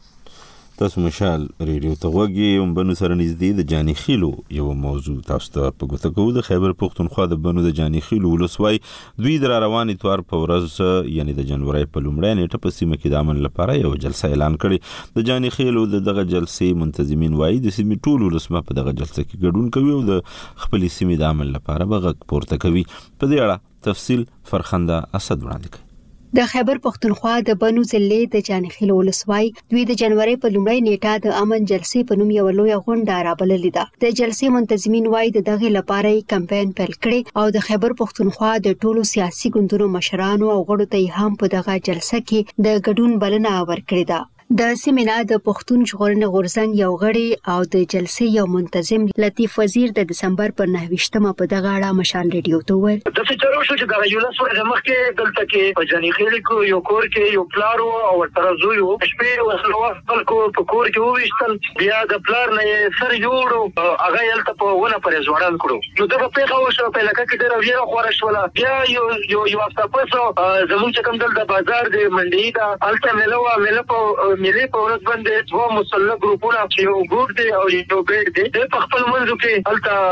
تاسو مشال ریډیو ته غوږی بنو سره نږدې د جانی خیلو یو موضوع تاسو ته په ګوته کوو. د خیبر پښتونخوا د بنو د جانی خیلو ولسوالۍ دوی د روان اتوار په ورځ یعنی د جنوري په لومړۍ نیټه په سیمه کې د امن لپاره یو جلسه اعلان کړي. د جانی خیلو دغه جلسې منتظمین وایي د سیمې ټول ولسمه په دغه جلسه کې ګډون کوي او د خپل سیمې د امن لپاره غږ پورته کوي. په دې اړه تفصیل فرخنده اسد وړاندې کوي. د خیبر پښتونخوا د بنو ضلع د جانخیل ولسوالۍ دوی د جنوري په لومړۍ نیټه د امن جلسې په نوم یو لوی غونډه رابللې ده. د جلسې منتظمین وایي دغه لپاره کمپاین پیل کړي او د خیبر پښتونخوا د ټولو سیاسي ګوندونو مشرانو او غړو ته هم په دغه جلسه کې د ګډون بلنه ورکړې ده. د سیمینار د پښتون ژغورنې غورځنګ یو غړي او د جلسې یو منتظم لطیف وزیر د دسمبر پر 9مه په دغه اړه مشال ریډیو ته وویل د څه چارو شو چې د یونس ورته مخکې دلته کې په ځاني خېل کې یو کور کې یو پلار او تر زوی شپې وسلوات خلکو په کور کې وویشتل بیا د پلار نه سر جوړو هغه یلته په ونه پر ځوړان کړو. نو دغه پیښه وشو په لکه کې ډېر ویره خور شوله. بیا یو هفته پس زموږ چې کوم دل د بازار د منډي دا الته ملو په ملي په ورځ باندې دوه مسلح ګروپونه چې یو ګروپ دی او یو بیډ دی په خپل منځ کې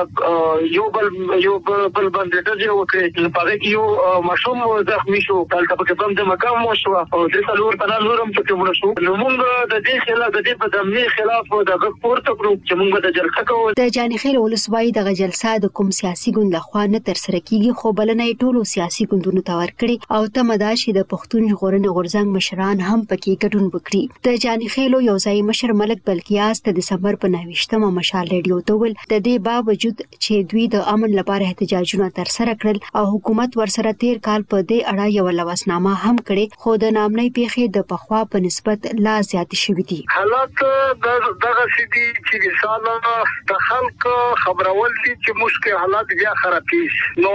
هلته یو بل باندې د یو کې په هغه کې یو مشوم زخمی شو هلته په کوم د مقام وشو او د څلور تنه نورم چې موږ شو نو موږ د دې خلاف د دې په دمنی خلاف د پورته ګروپ چې موږ د جلسه کوو د جانخیل ولسوالۍ د جلسه د کوم سیاسي ګوند لخوا نه تر سره کیږي خو بلنه ټولو سیاسي ګوندونو ته ورکړي او تمدا چې د پښتون ژغورنې غورځنګ مشران هم پکې ګډون وکړي د جانخیل یو ځای مشر ملک بلقیاس د دسمبر په 9 مشال ریډیو ته ول د دې باوجود چې دوی د امن لپاره احتجاجونه تر سره کړل او حکومت ورسره 13 کال په دې اړه یو لواسنامه هم کړي خو د نامنۍ پیښې د پخوا په نسبت لا زیات شوې دي حالات دغه سيدي چې رساله د خلک خبرول دي چې مشکل حالات بیا خرابېش نو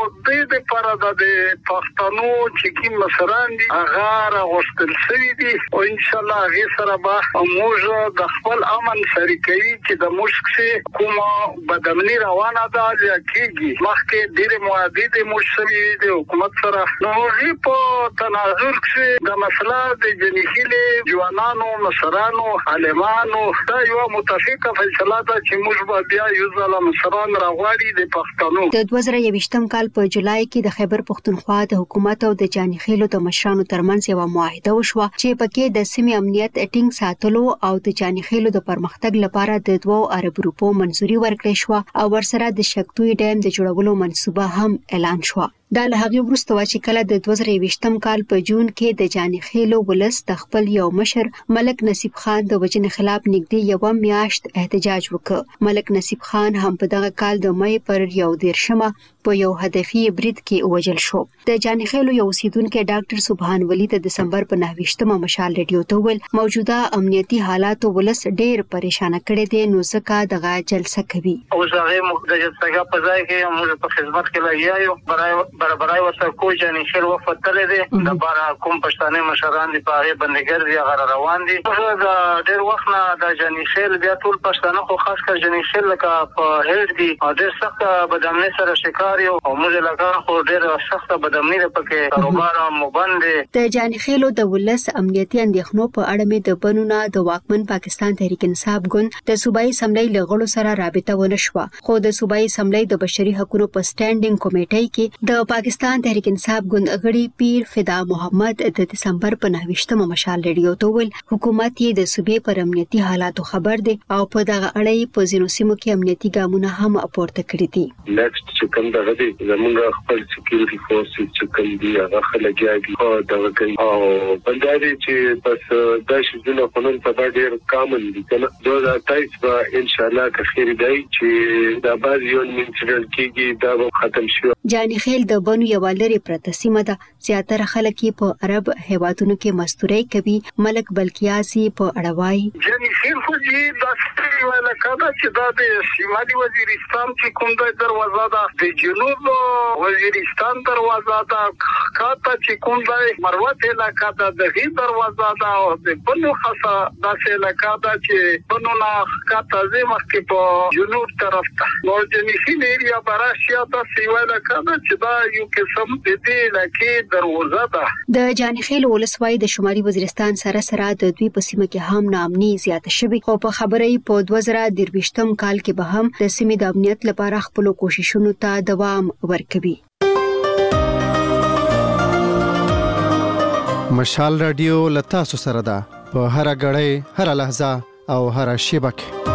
د دې لپاره د پښتنو چې کوم مسران دي هغه راغوښتل شوی دي او ان شاء الله هغه سره به موږ د خپل امن شریکي چې د مشکل کومه بدامنی روانه ده چې مخکې ډېر معاهده مشوي د حکومت سره نو په تناظر کې د مسله د جنخیل جوانانو مسرانو علمانو دا یو متفقه فیصله ده چې موږ به بیا یو ځل مسران راغواړي د پښتنو د 2020 کال په جولای کې د خیبر پختونخوا د حکومت او د جانخیلو د مشرانو ترمنځ یو معاهده وشوه چې پکې د سیمې امنیت ټینګ ساتلو او د جانخیلو د پرمختګ لپاره د 2 ارب روپو منځوري ورکړې شو او ورسره د شکتوی ډیم د جوړولو منصوبه هم اعلان شو دا له هغه وروسته چې کله د 2020 کال په جون کې د جانخیلو ولس د خپل یو مشر ملک نصیب خان د وجنې خلاف نږدې یو میاشت احتجاج وکړ ملک نصیب خان هم په دغه کال د مې پر 11 په یو هدفي برید کې وژل شو د جانخیلو یو اوسیدونکو ډاکټر سبحان ولی د دسمبر په 9 مشال ریډیو ته ول موجوده امنیتي حالات ولس ډېر پریشان کړي دي نو ځکه دغه جلسه کوي او ځای مخ د جلسه په ځای کې موږ په خدمت کې لایو برابرای ورته کوی جانخیل وفات تللی دی د بار کوم پښتانه مشران دي په هغه بندګر دي هغه روان دي دا ډېر وخت نه د جانخیل بیا ټول پښتانه خو خاص کر جانخیل لکه په هیڅ دي ډېر سخت بدامنۍ سره شکار یو او موږ لکه خو ډېر سخت بدامنۍ پکې کاروبار مبند د جانخیلو د ولس امنیتي اندېښنو په اړه مې د بنونه د واکمن پاکستان تحریک انصاف ګوند د صوبایي اسمبلی لغړو سره رابطه ونه شو خو د صوبایي اسمبلی د بشري حقوقو په سټانډینګ کمیټې کې د پاکستان تحریک انصاف ګوند غړي پیر فدا محمد د دسمبر په 9 مشال ریډیو ته ول حکومت یې د صوبې پر امنیتي حالاتو خبر دی او په دغه اړه په ځینو سیمو کې امنیتي ګامونه هم اپورته کړی دي نیکسټ چې کوم دغه دي زموږ خپل سکیورټي فورس چې کوم دي هغه خلګیا دي او دغه کوي او بنداري چې بس د شذونه قانون په ډېر کامن دي کنه 2023 به ان شاء الله کخیر دی چې دا باز یو انسیډنټ کېږي دا ختم شي جانخیل د بنو یو لري پرته سیمه ده زیاتره خلک په عرب هیوادونو کې مستوري کوي ملک بلقیاسي په اړوای جانخیل خو دې د ولا کدا چې دا د شمالي وزیرستان چې کوم د دروازه ده د جنوب وزیرستان دروازه ده کاته چې کوم د مروت علاقه ده د غي دروازه ده او د بنو خاصه د علاقه ده چې بنو نه کاته زمخ کې په جنوب طرف ته نو جانخیل ایریا براشیا د سیواله کدا چې دا یو قسم د دې لکه دروازه ده د جانخیل ولسوالۍ د شمالي وزیرستان سره د دوی په سیمه کې هم نامني زیاته شوی خو په خبرې په 2023 کال کې به هم د سیمې د امنیت لپاره خپل کوششونو ته دوام ورکوي مشال رادیو لتا سره ده په هر غړې هر لحظه او هر شیبه کې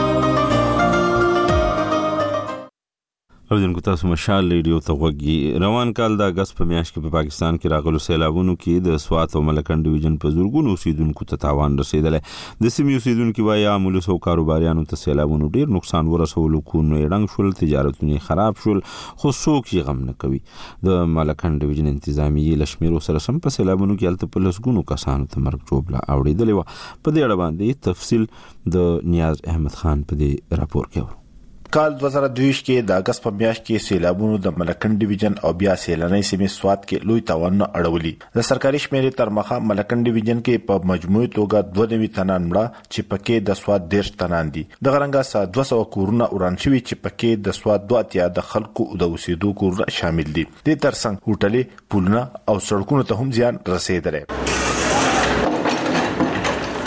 اوریدونکو تاسو مشال ریډیو ته غوږی روان کال د اگست په میاشت کې په پاکستان کې راغلو سیلابونو کې د سوات او ملکن ډیویژن په زورګونو اوسیدونکو ته تاوان رسیدلی د سیمې اوسیدونکو وايي عامل سو کاروباریانو ته سیلابونو ډیر نقصان ورسولو کو نو رنګ شول تجارتونه خراب شول خو څوک یې غم نه کوي د ملکن ډیویژن انتظامیه لشمیرو سره سم په سیلابونو کې الته په لسګونو کسانو ته مرګ جوړه اوریدلی و په دې اړه باندې تفصیل د نیاز احمد خان په دې راپور کې کال 2022 کې د اگست په میاشت کې سیلابونو د ملکن ډیویژن او بیا سیلاني سیمې سوات کې لوی تاوان اړولي د سرکاري شمیرې تر مخه ملکن ډیویژن کې په مجموعي توګه 92 تنان مړه چې پکې د سوات 10 تنان دي د غرنګا 200 کورونه وران شوي چې پکې د سوات 2 د خلکو د اوسېدو کورونه شامل دي د ترڅنګ هوټلې پولونه او سړکونو ته هم زیان رسیدلی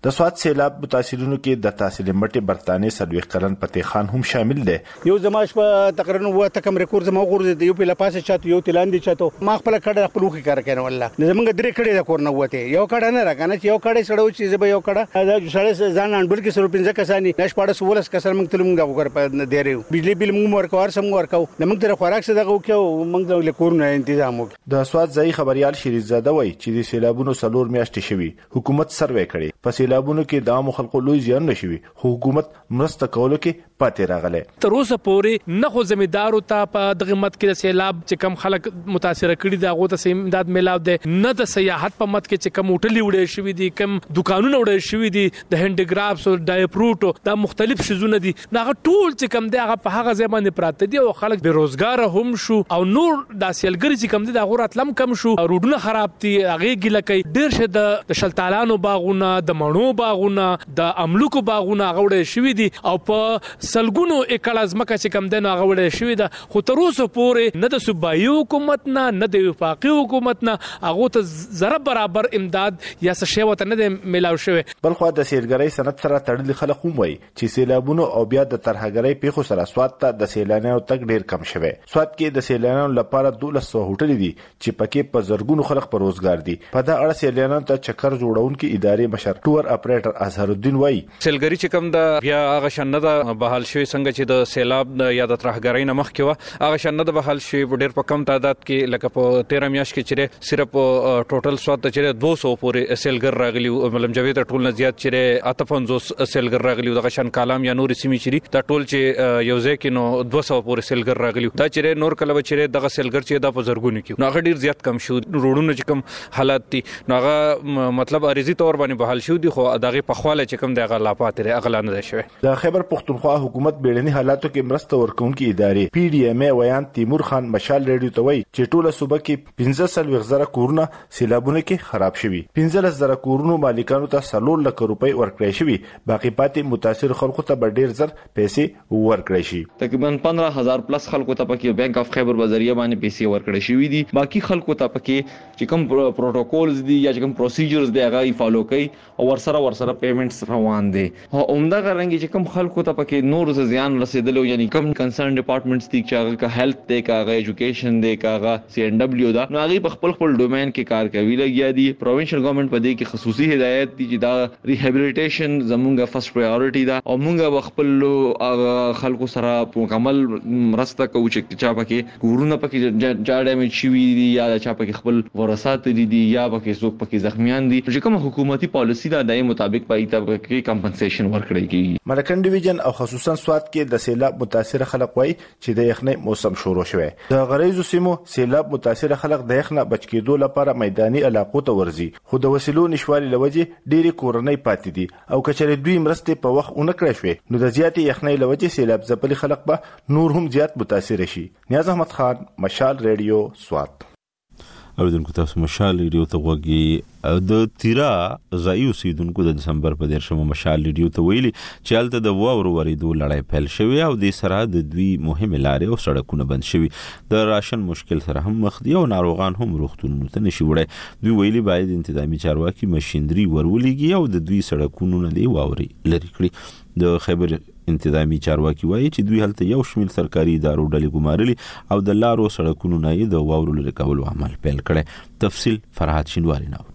د سواد سیلاب متاثرینو کې د تحصیل مټي برتانیې سلويخ کلن پته خان هم شامل دي. یو زماش په تقریبا وته کم ریکورډ زما غورځي یو په لپاسه چاته یو تلاندې چاته ما خپل کډه خپل وخی کار کوي والله زمونږ درې کډه د کور نه وته یو کډه نه راکنه یو کډه سړو چې زه به یو کډه دا سړی ځان انډول کې 15 کسانی نش پاړه 16 کسان موږ تلم دا وګور په دیره بجلی بل موږ ورکوار سم ورکاو موږ تر خوراک څه دغه وکاو موږ د کور نه تنظیم وکړ. د سواد ځای خبريال شریف زاده وای چې د سیلابونو سلور میاشتې شوي حکومت سروې کړي په سیلابونو کې د عام خلکو لوی زیان نشوي حکومت مرسته کولو کې پاتې راغله. تر اوسه پورې نه خو زمیدارو ته په دغه مت کې د سیلاب چې کم خلک متاثر کړي دا غوته سیم امداد ملاو دي نه د سیاحت په مت کې چې کم هوټل وړي شوی دي کم دکانونه وړي شوی دي د هندګرافس او ډایپروټ دا مختلف شزونه دي هغه ټول چې کم دی هغه په هغه ځای باندې پراته دي او خلک بیروزګار هم شو او نور د سیلګری چې کم دي د غوراتلم کم شو روډونه خراب دي هغه ګیله کوي ډیر شه د شلتالانو باغونه د مڼو باغونه د املوکو باغونه غوړې شوی دي او په سلګونو اکړه ځمکه چې کم دنه غوړې شوی ده خو تر اوسه پورې نه د صوبایي حکومت نه د وفاقي حکومت نه هغه ته زره برابر امداد یا څه شی وته نه ملاو شوی. بلخو د سیلګری صنعت سره تړلي خلک هم وایي چې سیلابونو او بیا د ترهګرۍ پیښو سره سواد ته د سیلانیانو تک ډیر کم شوی. سواد کې د سیلانیانو لپاره 1200 هوټل دي چې پکې په زرګونو خلک پر روزګار دي. په دا اړه سیلانیانو ته چکر جوړونکي ادارې مشر ټور اپریټر اظهر الدین وایي سیلګری چې کم د بیا هغه شنه د بحال شوی څنګه چې د سیلاب یا د ترهګرۍ نه مخکې و هغه شنه د بحال شوی ډیر په کم تعداد کې لکه په 13 میاشت کې چې صرف ټوټل سواد ته چې 200 پورې سیلګر راغلی ملم جوید ټول نه زیات چې 58 سیلګر راغلی د غشن کالام یا نور سیمې چری دا ټول چې یو ځای کې نو 200 پورې سیلګر راغلی دا چې نور کله چې دغه سیلګر چې د بزرګونو کې نو هغه ډیر زیات کم شو روډونو چې کم حالات دي نو هغه مطلب عارضی تور باندې بحال شو دي خو دغه په خواله چې کم دغه لاپات لري اغلان نه شوی. د خیبر پختونخوا حکومت بیړني حالاتو کې مرسته ورکوونکي ادارې پی ډی ایم ای ویان تیمور خان مشال ریډیو ته وایي چې ټوله صوبه کې 15,000 کورونه سیلابونه کې خراب شوي 15,000 کورونو مالکانو ته 3 لک روپۍ ورکړې شوي باقي پاتې متاثر خلکو ته ډیر زر پیسې ورکړې شي. تقریبا 15,000 پلس خلکو ته پکې بانک اف خیبر په ذریعہ باندې پیسې ورکړې شوي دي باقي خلکو ته پکې چې کوم پروتوکولز دي یا چې کوم پروسیجرز دی هغه فالو کوي او ورسره پیمنټس روان دي او عمده غرنګي چې کوم خلکو ته پکې نور زیان رسیدلو یعنی کوم کنسرن ډپارټمنټس دي چې هغه هیلث دی کاغه ایجوکیشن دی کاغه سی ان ډبلیو دا نو هغه په خپل ډومین کې کار کوي لګیا دي پروینشل ګورنمنت په دې کې خصوصي هدایت دي چې دا ریهابیلیټیشن زمونږه فرست پرایورټی دا او مونږه خپل خلکو سره مکمل مرسته کوو چې چا پکې کورونه پکې جا ډیمیج شوي دي یا چا پکې خپل ورثات دي یا پکې څوک پکې زخمیان دي چې کوم حکومتي پالیسی دا دای مطابق پای ته کې کمپنسیشن ورکړي کیږي. ملکن ډیویژن او خصوصا سواد کې د سیلاب متاثر خلک وایي چې د یخنۍ موسم شروع شوی د غریزو سیمو سیلاب متاثر خلک د یخنه بچ کېدو لپاره میداني علاقو ته ورځي خو د وسیلو نشوالي لوجه ډېری کورنۍ پاتې دي او کچره دوی مرسته په وخت اونې کړې شوې نو د زیاتې یخنۍ لوجه سیلاب ځپلي خلک به نور هم زیات متاثر شي. نیاز احمد خان مشال ریډیو سواد. اوریدونکو تاسو مشال ریډیو ته وګورئ د تیرا ځای اوسیدونکو د دسمبر په 13 مشال ریډیو ته ویلي چې هلته د واورو ورېدو لړۍ پیل شوې او د سره د دوی مهمه لارې او سړکونه بند شوي د راشن مشکل سره هم مخ دي او ناروغان هم روغتونونو ته نشي وړي. دوی ویلي باید انتظامی چارواکي ماشينري ورولېږي او د دوی سړکونو نه دی واوري لري کړي. د خیبر انتظامی چارواکي وایي چې دوی هلته یو شمېر سرکاري ادارو ډلې ګمارلي او د لارو سړکونو نه د واورو لري کولو عمل پیل کړي. تفصیل فرحات شینواری نو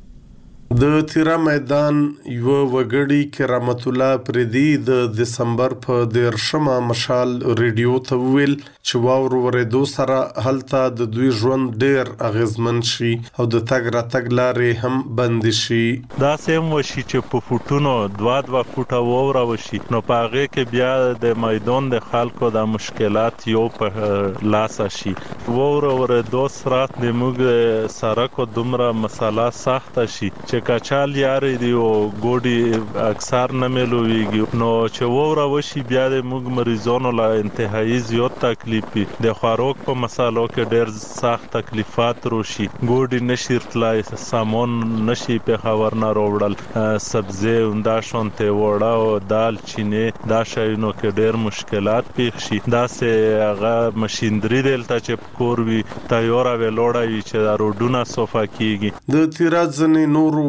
د تیرا میدان یو وګړي کرامت الله پردي د دسمبر په 13 مشال ریډیو ته ویل چې واورو ورېدو سره هلته د دوی ژوند ډېر اغیزمن شي او د تګ راتګ لارې هم بند شي. دا سیم وشي چې په فوټونو 2 فوټه واوره وشي نو په هغه کې بیا د میدان د خلکو د مشکلات یو په لاس شي. واوره ورېدو سره د موږ سره کو دومره مسله سخت شي چې کچال یاري دی او ګوډي اکثر نه ملويږي نو چې ووره وشي بیا د موږ مریضانو لا انتهایی زیات تکلیفي د خوراک په مسالو کې ډېر سخت تکلیفات روشي ګوډي نشي تلای سامان نشي په خبر نه وروړل سبزی انده شونته وړه او دال چینه دا شاینو کې ډېر مشکلات پیښ شي دا سه هغه ماشينري دلته چې کور وی تیار وی لوړای چې دا روډونه صفه کیږي. د تیراز نه نور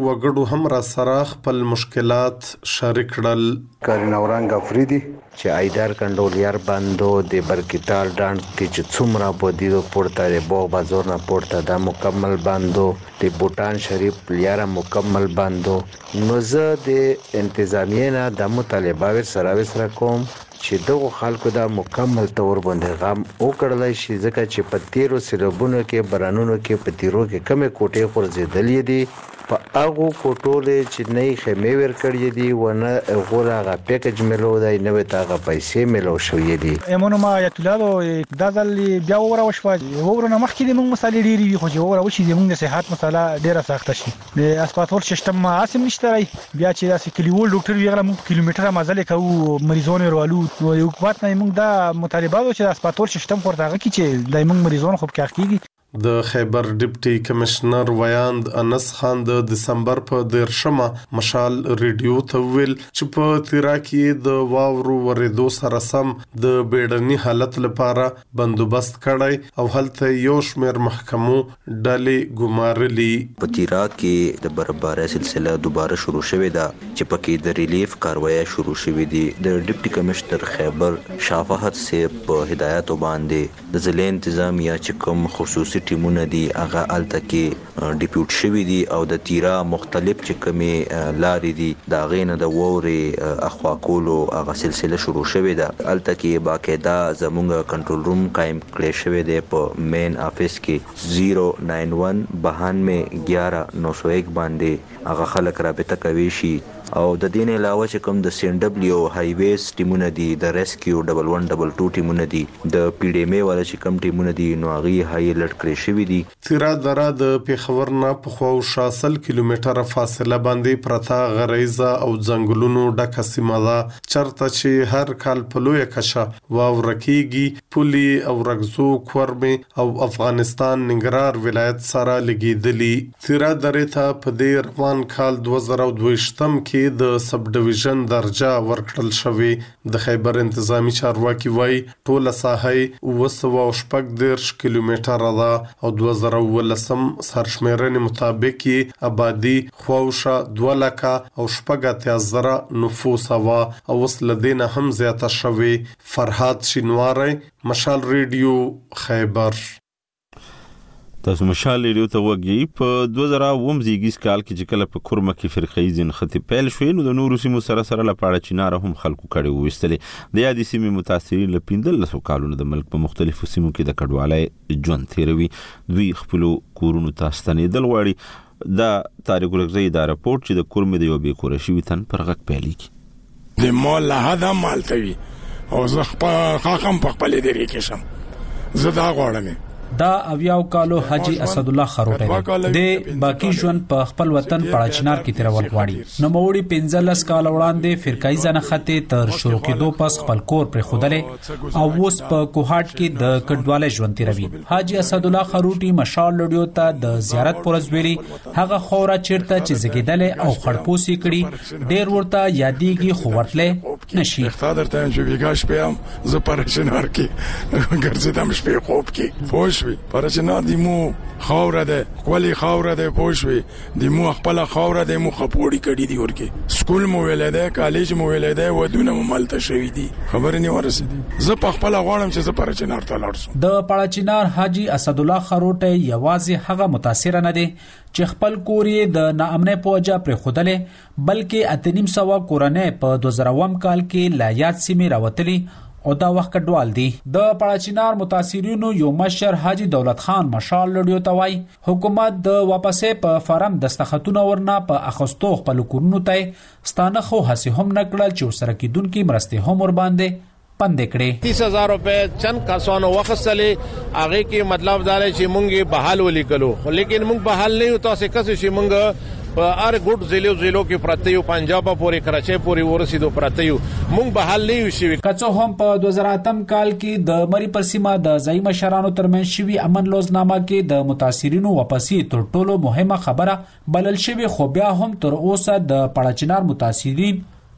وګړو هم را سره خپل مشکلات شریک کړل. کارین اورنګ افریدي چې ایدار کنډولیار باندو د برکتال ډاند کې چې څومره بودی پورته د بو بازار نه پورته د مکمل باندو د بوتان شریف لیاره مکمل باندو نو زه د انتظامیه نه د مطالبه سره کوم چې دغه خلکو دا مکمل تور باندې غم وکړلای شي ځکه چې په تیرو سیلابونو کې برانونو کې په تیرو کې کمې کوټې خورځېدلې دي په هغه کوټولې چې نه خېمې ور کړې دي ونه غوړه غا پیکج ملو دی نه وتا غا پیسې ملو شوې دي. امونو ما یتلادو د ځل بیا وره وشو ورونه مخکې د موږ مسالې ډېری وي خو چې وره وشي د موږ د صحت مسله ډېره سخته شي. د اسپاتور سیستم ما اسیم نشته راي بیا چې داسې کلیوال ډاکټر ویغله موږ کیلومتره مازل کوو مریضونه ورالو نو یو وخت نه موږ دا مطالبه و چې د اسپاتور سیستم ورته هغه کی چې د موږ مریضونه خوب کیږي. د خیبر ډیپټي کمشنر ویاند انس خان د دسمبر په 13 مشال ریډیو ته ویل چې په تیرا کې د واورو ورېدو سره سم د بیړني حالت لپاره بندوبست کړی او هلته یو شمېر محکمو ډلې ګمارلې. په تیرا کې د برابرۍ سلسله دوباره شروع شوې ده چې پکې د ریلیف کاروایی شروع شوې دي. د ډیپټي کمشنر خیبر شافهت سے په هدایت باندې د ضلع انتظامیه چې کوم خصوصي ټیمونه دي هغه الته کې ډیپیوټ شوی دي او د تیرا مختلف چې کمی لارې دي دا غینه د ووري اخوا کولو هغه سلسله شروع شوی ده. الته کې باقاعده زموږ کنټرول روم قائم کړی شوی دی په مین افیس کې 091 92 11 901 باندې هغه خلک رابطه کوي شي او د دین علاوه چې کوم د سین ډبلیو های ویز ټیمونه دي د ریسکیو 1122 ټیمونه دي د پی ډی ام ای ولا چې کوم ټیمونه دي نو هغه های الرټ کړی شوی دي. تیرا دره د پیښور نه په خو شاسل کیلومتره فاصله باندې پرتا غریزه او ځنګلونو ډکه سیمه ده چرته چې هر کال په لوی کشه واورکیږي. پولی او رغزو کورمه او افغانستان ننګرهار ولایت سره لګیدلی. تیرا دره ته په دې روان کال 2022 کې د سب ډیویژن درجه ورکړل شوی. د خیبر انتظامی چارواکي وای ټوله ساحه 214 کیلومتره ده او 2019 سرشمیرنې مطابق آبادی خوښه 2 لک او 80,000 نفوس وا او وسلدین هم زیاته شوی. فرحات شینواری مشال ریډیو خیبر. تاسو مشال ریډیو ته وګورئ. په 2019 کال کې چې کله په کورمه کې فرقې ځنخته پیل شوې نو د نورو سیمو سره لپاره چینار هم خلکو کړي وستلې. د یادې سیمې متاثرین لپاره د کالونو د ملک په مختلفو سیمو کې د کډوالۍ ژوند تیروي. دوی خپل کورونو ته ستنېدل غواړي. دا تاریخ ورغزي دا راپورټ چې د کورمه د یو بې کور شوی تن پر غک پیلي کی د مال هدا مالتوي او زه خاخم په خپل دې کې شم زه دا غواړم. دا اویاو کالو حاجی اسد الله خروټه د باقی ژوند په خپل وطن پړاچنار کې تیرول غواړي. نو موړي 15 کال وړاندې فرقای ځنه خته تر شروع کېدو پس خپل کور پر خودلې او اوس په کوهاټ کې د کډواله ژوند تیروي. حاجی اسد الله خروټي مشال لډیو ته د زیارت پرز ویلي هغه خورا چیرته چې زګیدل او خړپوسی کړي ډیر ورته یادېږي خو ورتله نشي. اختیار ته چې ویګاش پیام ز پرچنار کې ګرځیدم شپې خوب کې فوش پرچنا دیمو خاوره ده کولی خاوره ده پوښوي دیمو خپل خاوره ده مو خپوړی کړي دی ورکه سکول مو ویلې ده کالج مو ویلې ده ودونه ملته شوی دي خبر نه ورسېدي. زه په خپل غواړم چې زه پرچنار ته لاړ شم. د پړاچینار حاجی اسد الله خروټه یوازې هغه متاثر نه دي چې خپل کورې د ناامنۍ په وجه پر خودلې بلکې 300 کورنۍ په 2000 کال کې لا یاد سیمه راوتلي او دا وخت کډوال دي. د پړاچینار متاثرینو یو مشر حاجی دولت خان مشال لډیو توای حکومت د واپسې په فارم دستخطونه ورنه په اخستو خپل کورونو ته ستانه خو هسي هم نکړل چې سره کیدونکو مرسته هم ور باندې پند کړي. 30,000 روپے چند کسانو وخصلې هغه کې مطلب دا چې مونږه بحال ولیکلو لیکن مونږ بحال نه یو تاسو کس شي مونږ په هر ګډ ضلعو پرته یو پنجاب پورې کراچۍ پورې ورسېدو پرته یو مونږ بحال نه یو شي. کڅو هم په 2008 کال کې د مری پر سیمه د ځای مشرانو ترمنځ شوی امن لوزنامه کې د متاثرینو واپسی تر ټولو مهمه خبره بلل شوی خو بیا هم تر اوسه د پړاچینار متاثرین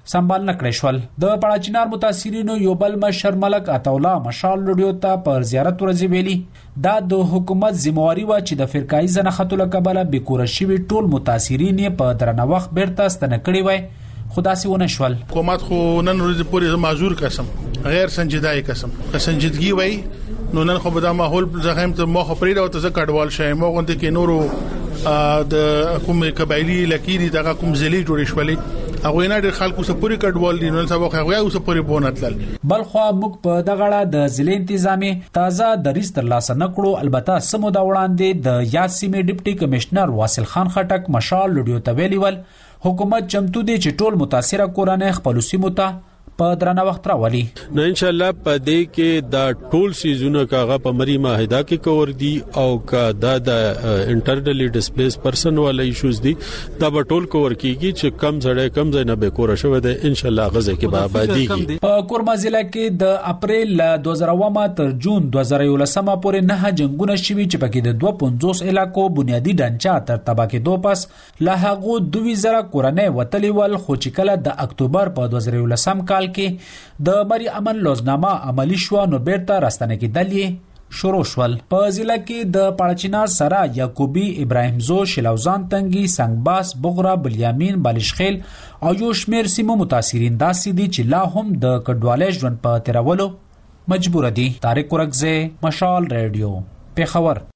سنبال نکړی شول. د پړاچینار متاثرینو یو بل مشر ملک عطاالله مشال رادیو ته پر زیارت ورځي ویلي دا د حکومت ذمہواری و چې د فرقایي زنخاتو له کبله بېکوره شوي ټول متاثرین یې په درنه وخت بیرته ستنه کړي وای، خو داسې ونه شول. حکومت خو نن ورځې پورې معذور قسم غیر سنجیدای قسم که سنجیدګي وای نو نن خو به دا ماحول زغم ته مخ پرې راو ته کډوال شای مو غونډه کې نورو د کوم قبایلی لکيري دغه کوم ځلې جوړې شولې هغه نه ډېر خلکو سره پوری کډوال دي نن سبا هغه اوس پوری بونتل. بل خو موږ په دغه اړه د ضلع انتظامی تازه دریس تر لاسه نکړو. البته سمو دا وړاندې د یاد سیمې ډیپټي کمشنر واصل خان خټک مشال لډیو ته ویلی ول حکومت چمتو دی چې ټول متاثره کورنۍ خپل سیمو ته په درنه وخت راولي. نو ان شاء الله په دې کې دا ټول سيزونه کاغه په مری ماهده کې کور دي او کا دا د انټرنلی ډیسپلیس پرسن والا ایشوز دي دا به ټول کور کیږي چې کم زړه کم ځای نه به کور شوه ده ان شاء الله غزه کې به آبادیږي. په کورما ضلع کې د اپریل 2000 تر جون 2011 پورې 9 جنگونه شوي چې پکې د 250 علاقو بنیادی ډانچه تر تباہ کېدو پس له هغه 2000 کورنۍ وتلی ول، خو چې کله د اکتوبر په 2011 کال کې د مری امن لوزنامه عملی شو نو بیرته راستنه کېدل یې شروع شول. په ضلع کې د پړاچینار سرا یعقوبی ابراهیمزو شلوزان تنگی سنگباس بغرا بلیامین بالشخیل او یو شمیر سیمو متاثرین داسې دي چې لا هم د کډوالۍ ژوند په تیرولو مجبور دي. طارق ورکزه مشال رادیو پیښور.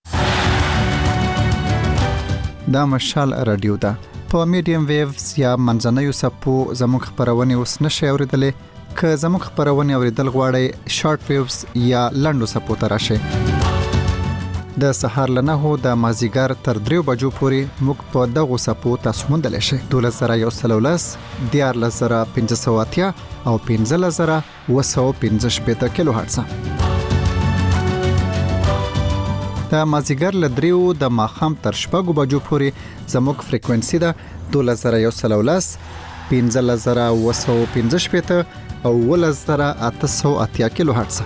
دا مشال رادیو ده په میډیم ویوز یا منځنوي سپو زموږ خبرونه اوس نشي اوریدلې. که زموږ خبرونه اوریدل غواړئ شارټ ویوز یا لنډو سپو ته راشئ. د سهار له 9 د مازیګر تر 3 بجو پورې موږ په دغه سپو تاسو موندلی شئ. 12113 14580 او 15215 کیلو هرتز. د مازیګر له 3 د ماخام تر 6 بجو پورې زموږ فریکوئنسي ده 12113 15215 او 11880 کیلو هرتز.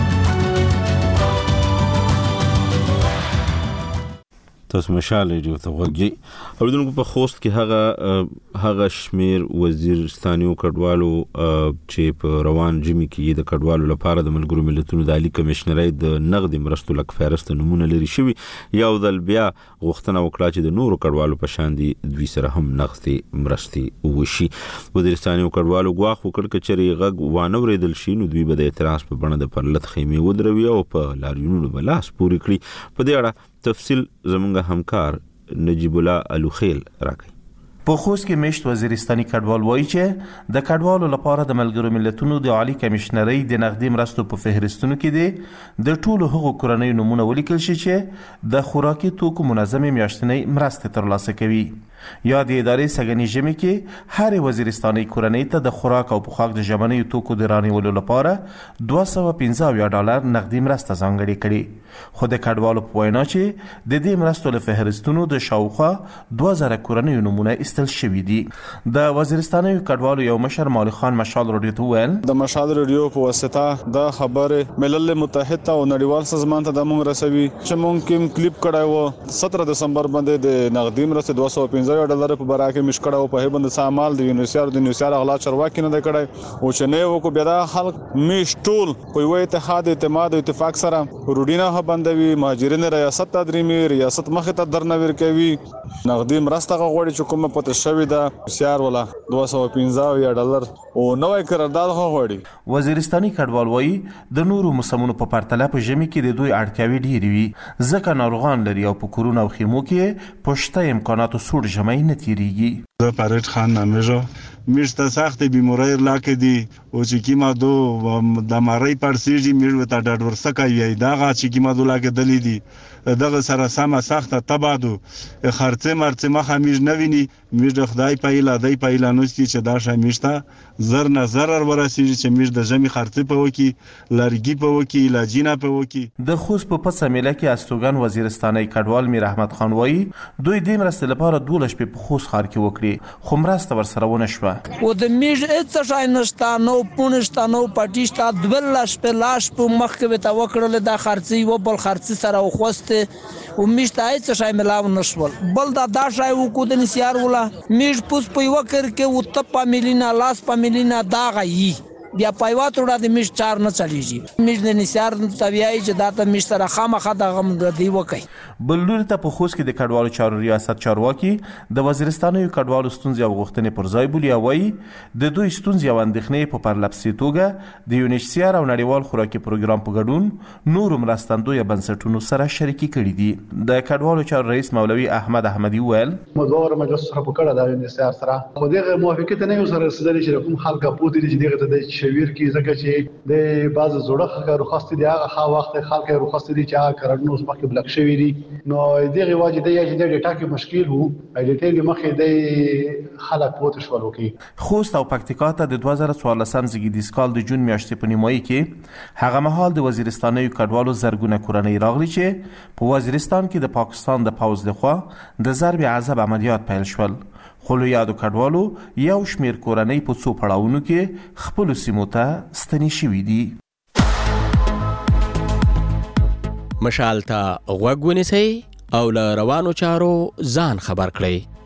تاسو مشال ریډیو ته وګورئ. اوریدونکو په خوست کې هغه شمیر وزیرستانیو کډوالو چې په روان جمی کې د کډوالو لپاره د ملګرو ملتونو د عالی کمشنرۍ د نقد مرستو لک فهرست نمونه لري شوی یو ځل بیا غوښتنه وکړه چې د نورو کډوالو په شان دي دوی سره هم نقد مرستې وشي. وزیرستانیو کډوالو غواخ وکړ کچري غږ وانه ورېدل شي نو دوی به د اعتراض په بڼه د پرلط خیمه ودروي او په لاریونونو بلاس پوری کړی. په دې اړه تفصیل زمونږ همکار نجیب الله الوخیل راکړي. په خوست کې مشت وزیرستاني کډوال وایي چې د کډوالو لپاره د ملګرو ملتونو د عالی کمشنرۍ د نقدي مرستو په فهرستونو کې د ټولو هغو کورنۍ نمونه ولیکل شي چې د خوراکي توکو منظمې میاشتنۍ مرستې ترلاسه کوي. یا د ادارې سګنی ژمي کې هر وزیرستاني کورنۍ ته د خوراک او پوښاک د ژمنۍ توکو د رانیولو لپاره $215 نقدي مرسته ځانګړې کړې. خو د کډوالو په وینا چې د دې مرستو له فهرستونو د شاوخوا 2000 کورنۍ نمونه استل شوي دي. د وزیرستاني کډوالو یو مشر مولوی خان مشال رادیو ته ویل د مشال رادیو په واسطه د خبره ملل متحد او نړیوال سازمان ته د موږ رسوي چې موږ کوم کلیپ کړای و 17 دسمبر باندې د نقدي مرسته $215 په براکه مشکړه او په هبند سامال د یونیسیار اغلا چرواکي نه کړای او چې نه وکړو بیا د خلک میشټول په یو اتحاد اعتماد او اتفاق سره روډینا بندوي مهاجرین ریاست تدریمي ریاست مخ ته درنویر کوي نقدي مرسته غوړي چې کومه پته شوی دا سیار ولا $215 او نوې قرارداد غوړي. وزیرستاني کډوال وایي د نورو موسمونو په پرتله په ژمي کې د دوی اړتیاوې ډېرې وي ځکه ناروغان لري او په کورونه او خیمو کې پښته امکاناتو سوړ ژمي نه تیریږي. زه فرید خان نامیجو میشته سخت بیماری لاکه دی او چې کیما دو د ماری پرسیږي میړ وتا ډډ ورسکه وی داغه چې کیما دو لاکه دلی دی دغه سره سم سخته تبادو خرڅه مرڅه مخه میژ نویني میژ د خدای پایلا دای پایلا نوستي چې دا شمیشته زر نظر ورسیږي چې میژ د جمی خرڅه په وکی لرګي په وکی علاجینا په وکی. د خوست په پسمیله کې استوګن وزیرستاني کډوال میر احمد خان وایي دوی د مرسته لپاره 12 شپې په خوست ښار کې وکړي خو مرسته ورسره ونه شوه. او د میج اڅ شای نشتا نو پونشتا نو پټیشتا دبل لاش په مخ کې تا وکړل د خرڅي و بل خرڅي سره خوسته او میشته اڅ شای ملاو نشول بل دا شای وکړو د نسیار ولا میج پوس په وکړ کې او تپا ملینا لاس په ملینا دا غي بیا پایوات وړه د میش چار نه چلیږي میش د نسیار طبيعي چې دا ته میش سره خامخه د غم دی وکي بلور ته په خوست کې د کډوالو چارو ریاست چارواکي د وزیرستان یو کډوالو ستونزې او غوښتنې پر ځای بولی او د دوی ستونزې او اندېښنې په پرلپسې توګه د یونیسیار او نړیوال خوراکي پروګرام په ګډون نور مرستندوی بنسټونو سره شریکي کړي دي د کډوالو چارو رئیس مولوي احمد احمدي ویل مدور مجلس سره په کړه د یونیسیار سره خو دغه موافقت نه یو سره رسیدلی چې کوم خلک په دې چې دغه د شویر کې ځکه چې د بعض زوړه خلک رخصت دي هغه وخت خلک رخصت دي چې هغه کارونه اوس مخکې بلک شوی دي نو دغه واجب دی چې د ډیټا کې مشکل وو ډیټا کې مخې د خلک پوت شول وکي خوست او پکتیکا ته د 2014 زیږدیز کال د جون میاشتې په نیمایي کې هغه مهال د وزیرستان یو کډوالو زرګونه کورنۍ راغلي چې په وزیرستان کې د پاکستان د پوز لخوا د ضرب عذاب عملیات پیل شول خو له یادو کډوالو یو شمیر کورنۍ په څو پړاوونو کې خپل سیمو ته ستنې شوي دي مشال ته غوږ ونیسئ او له روانو چارو ځان خبر کړئ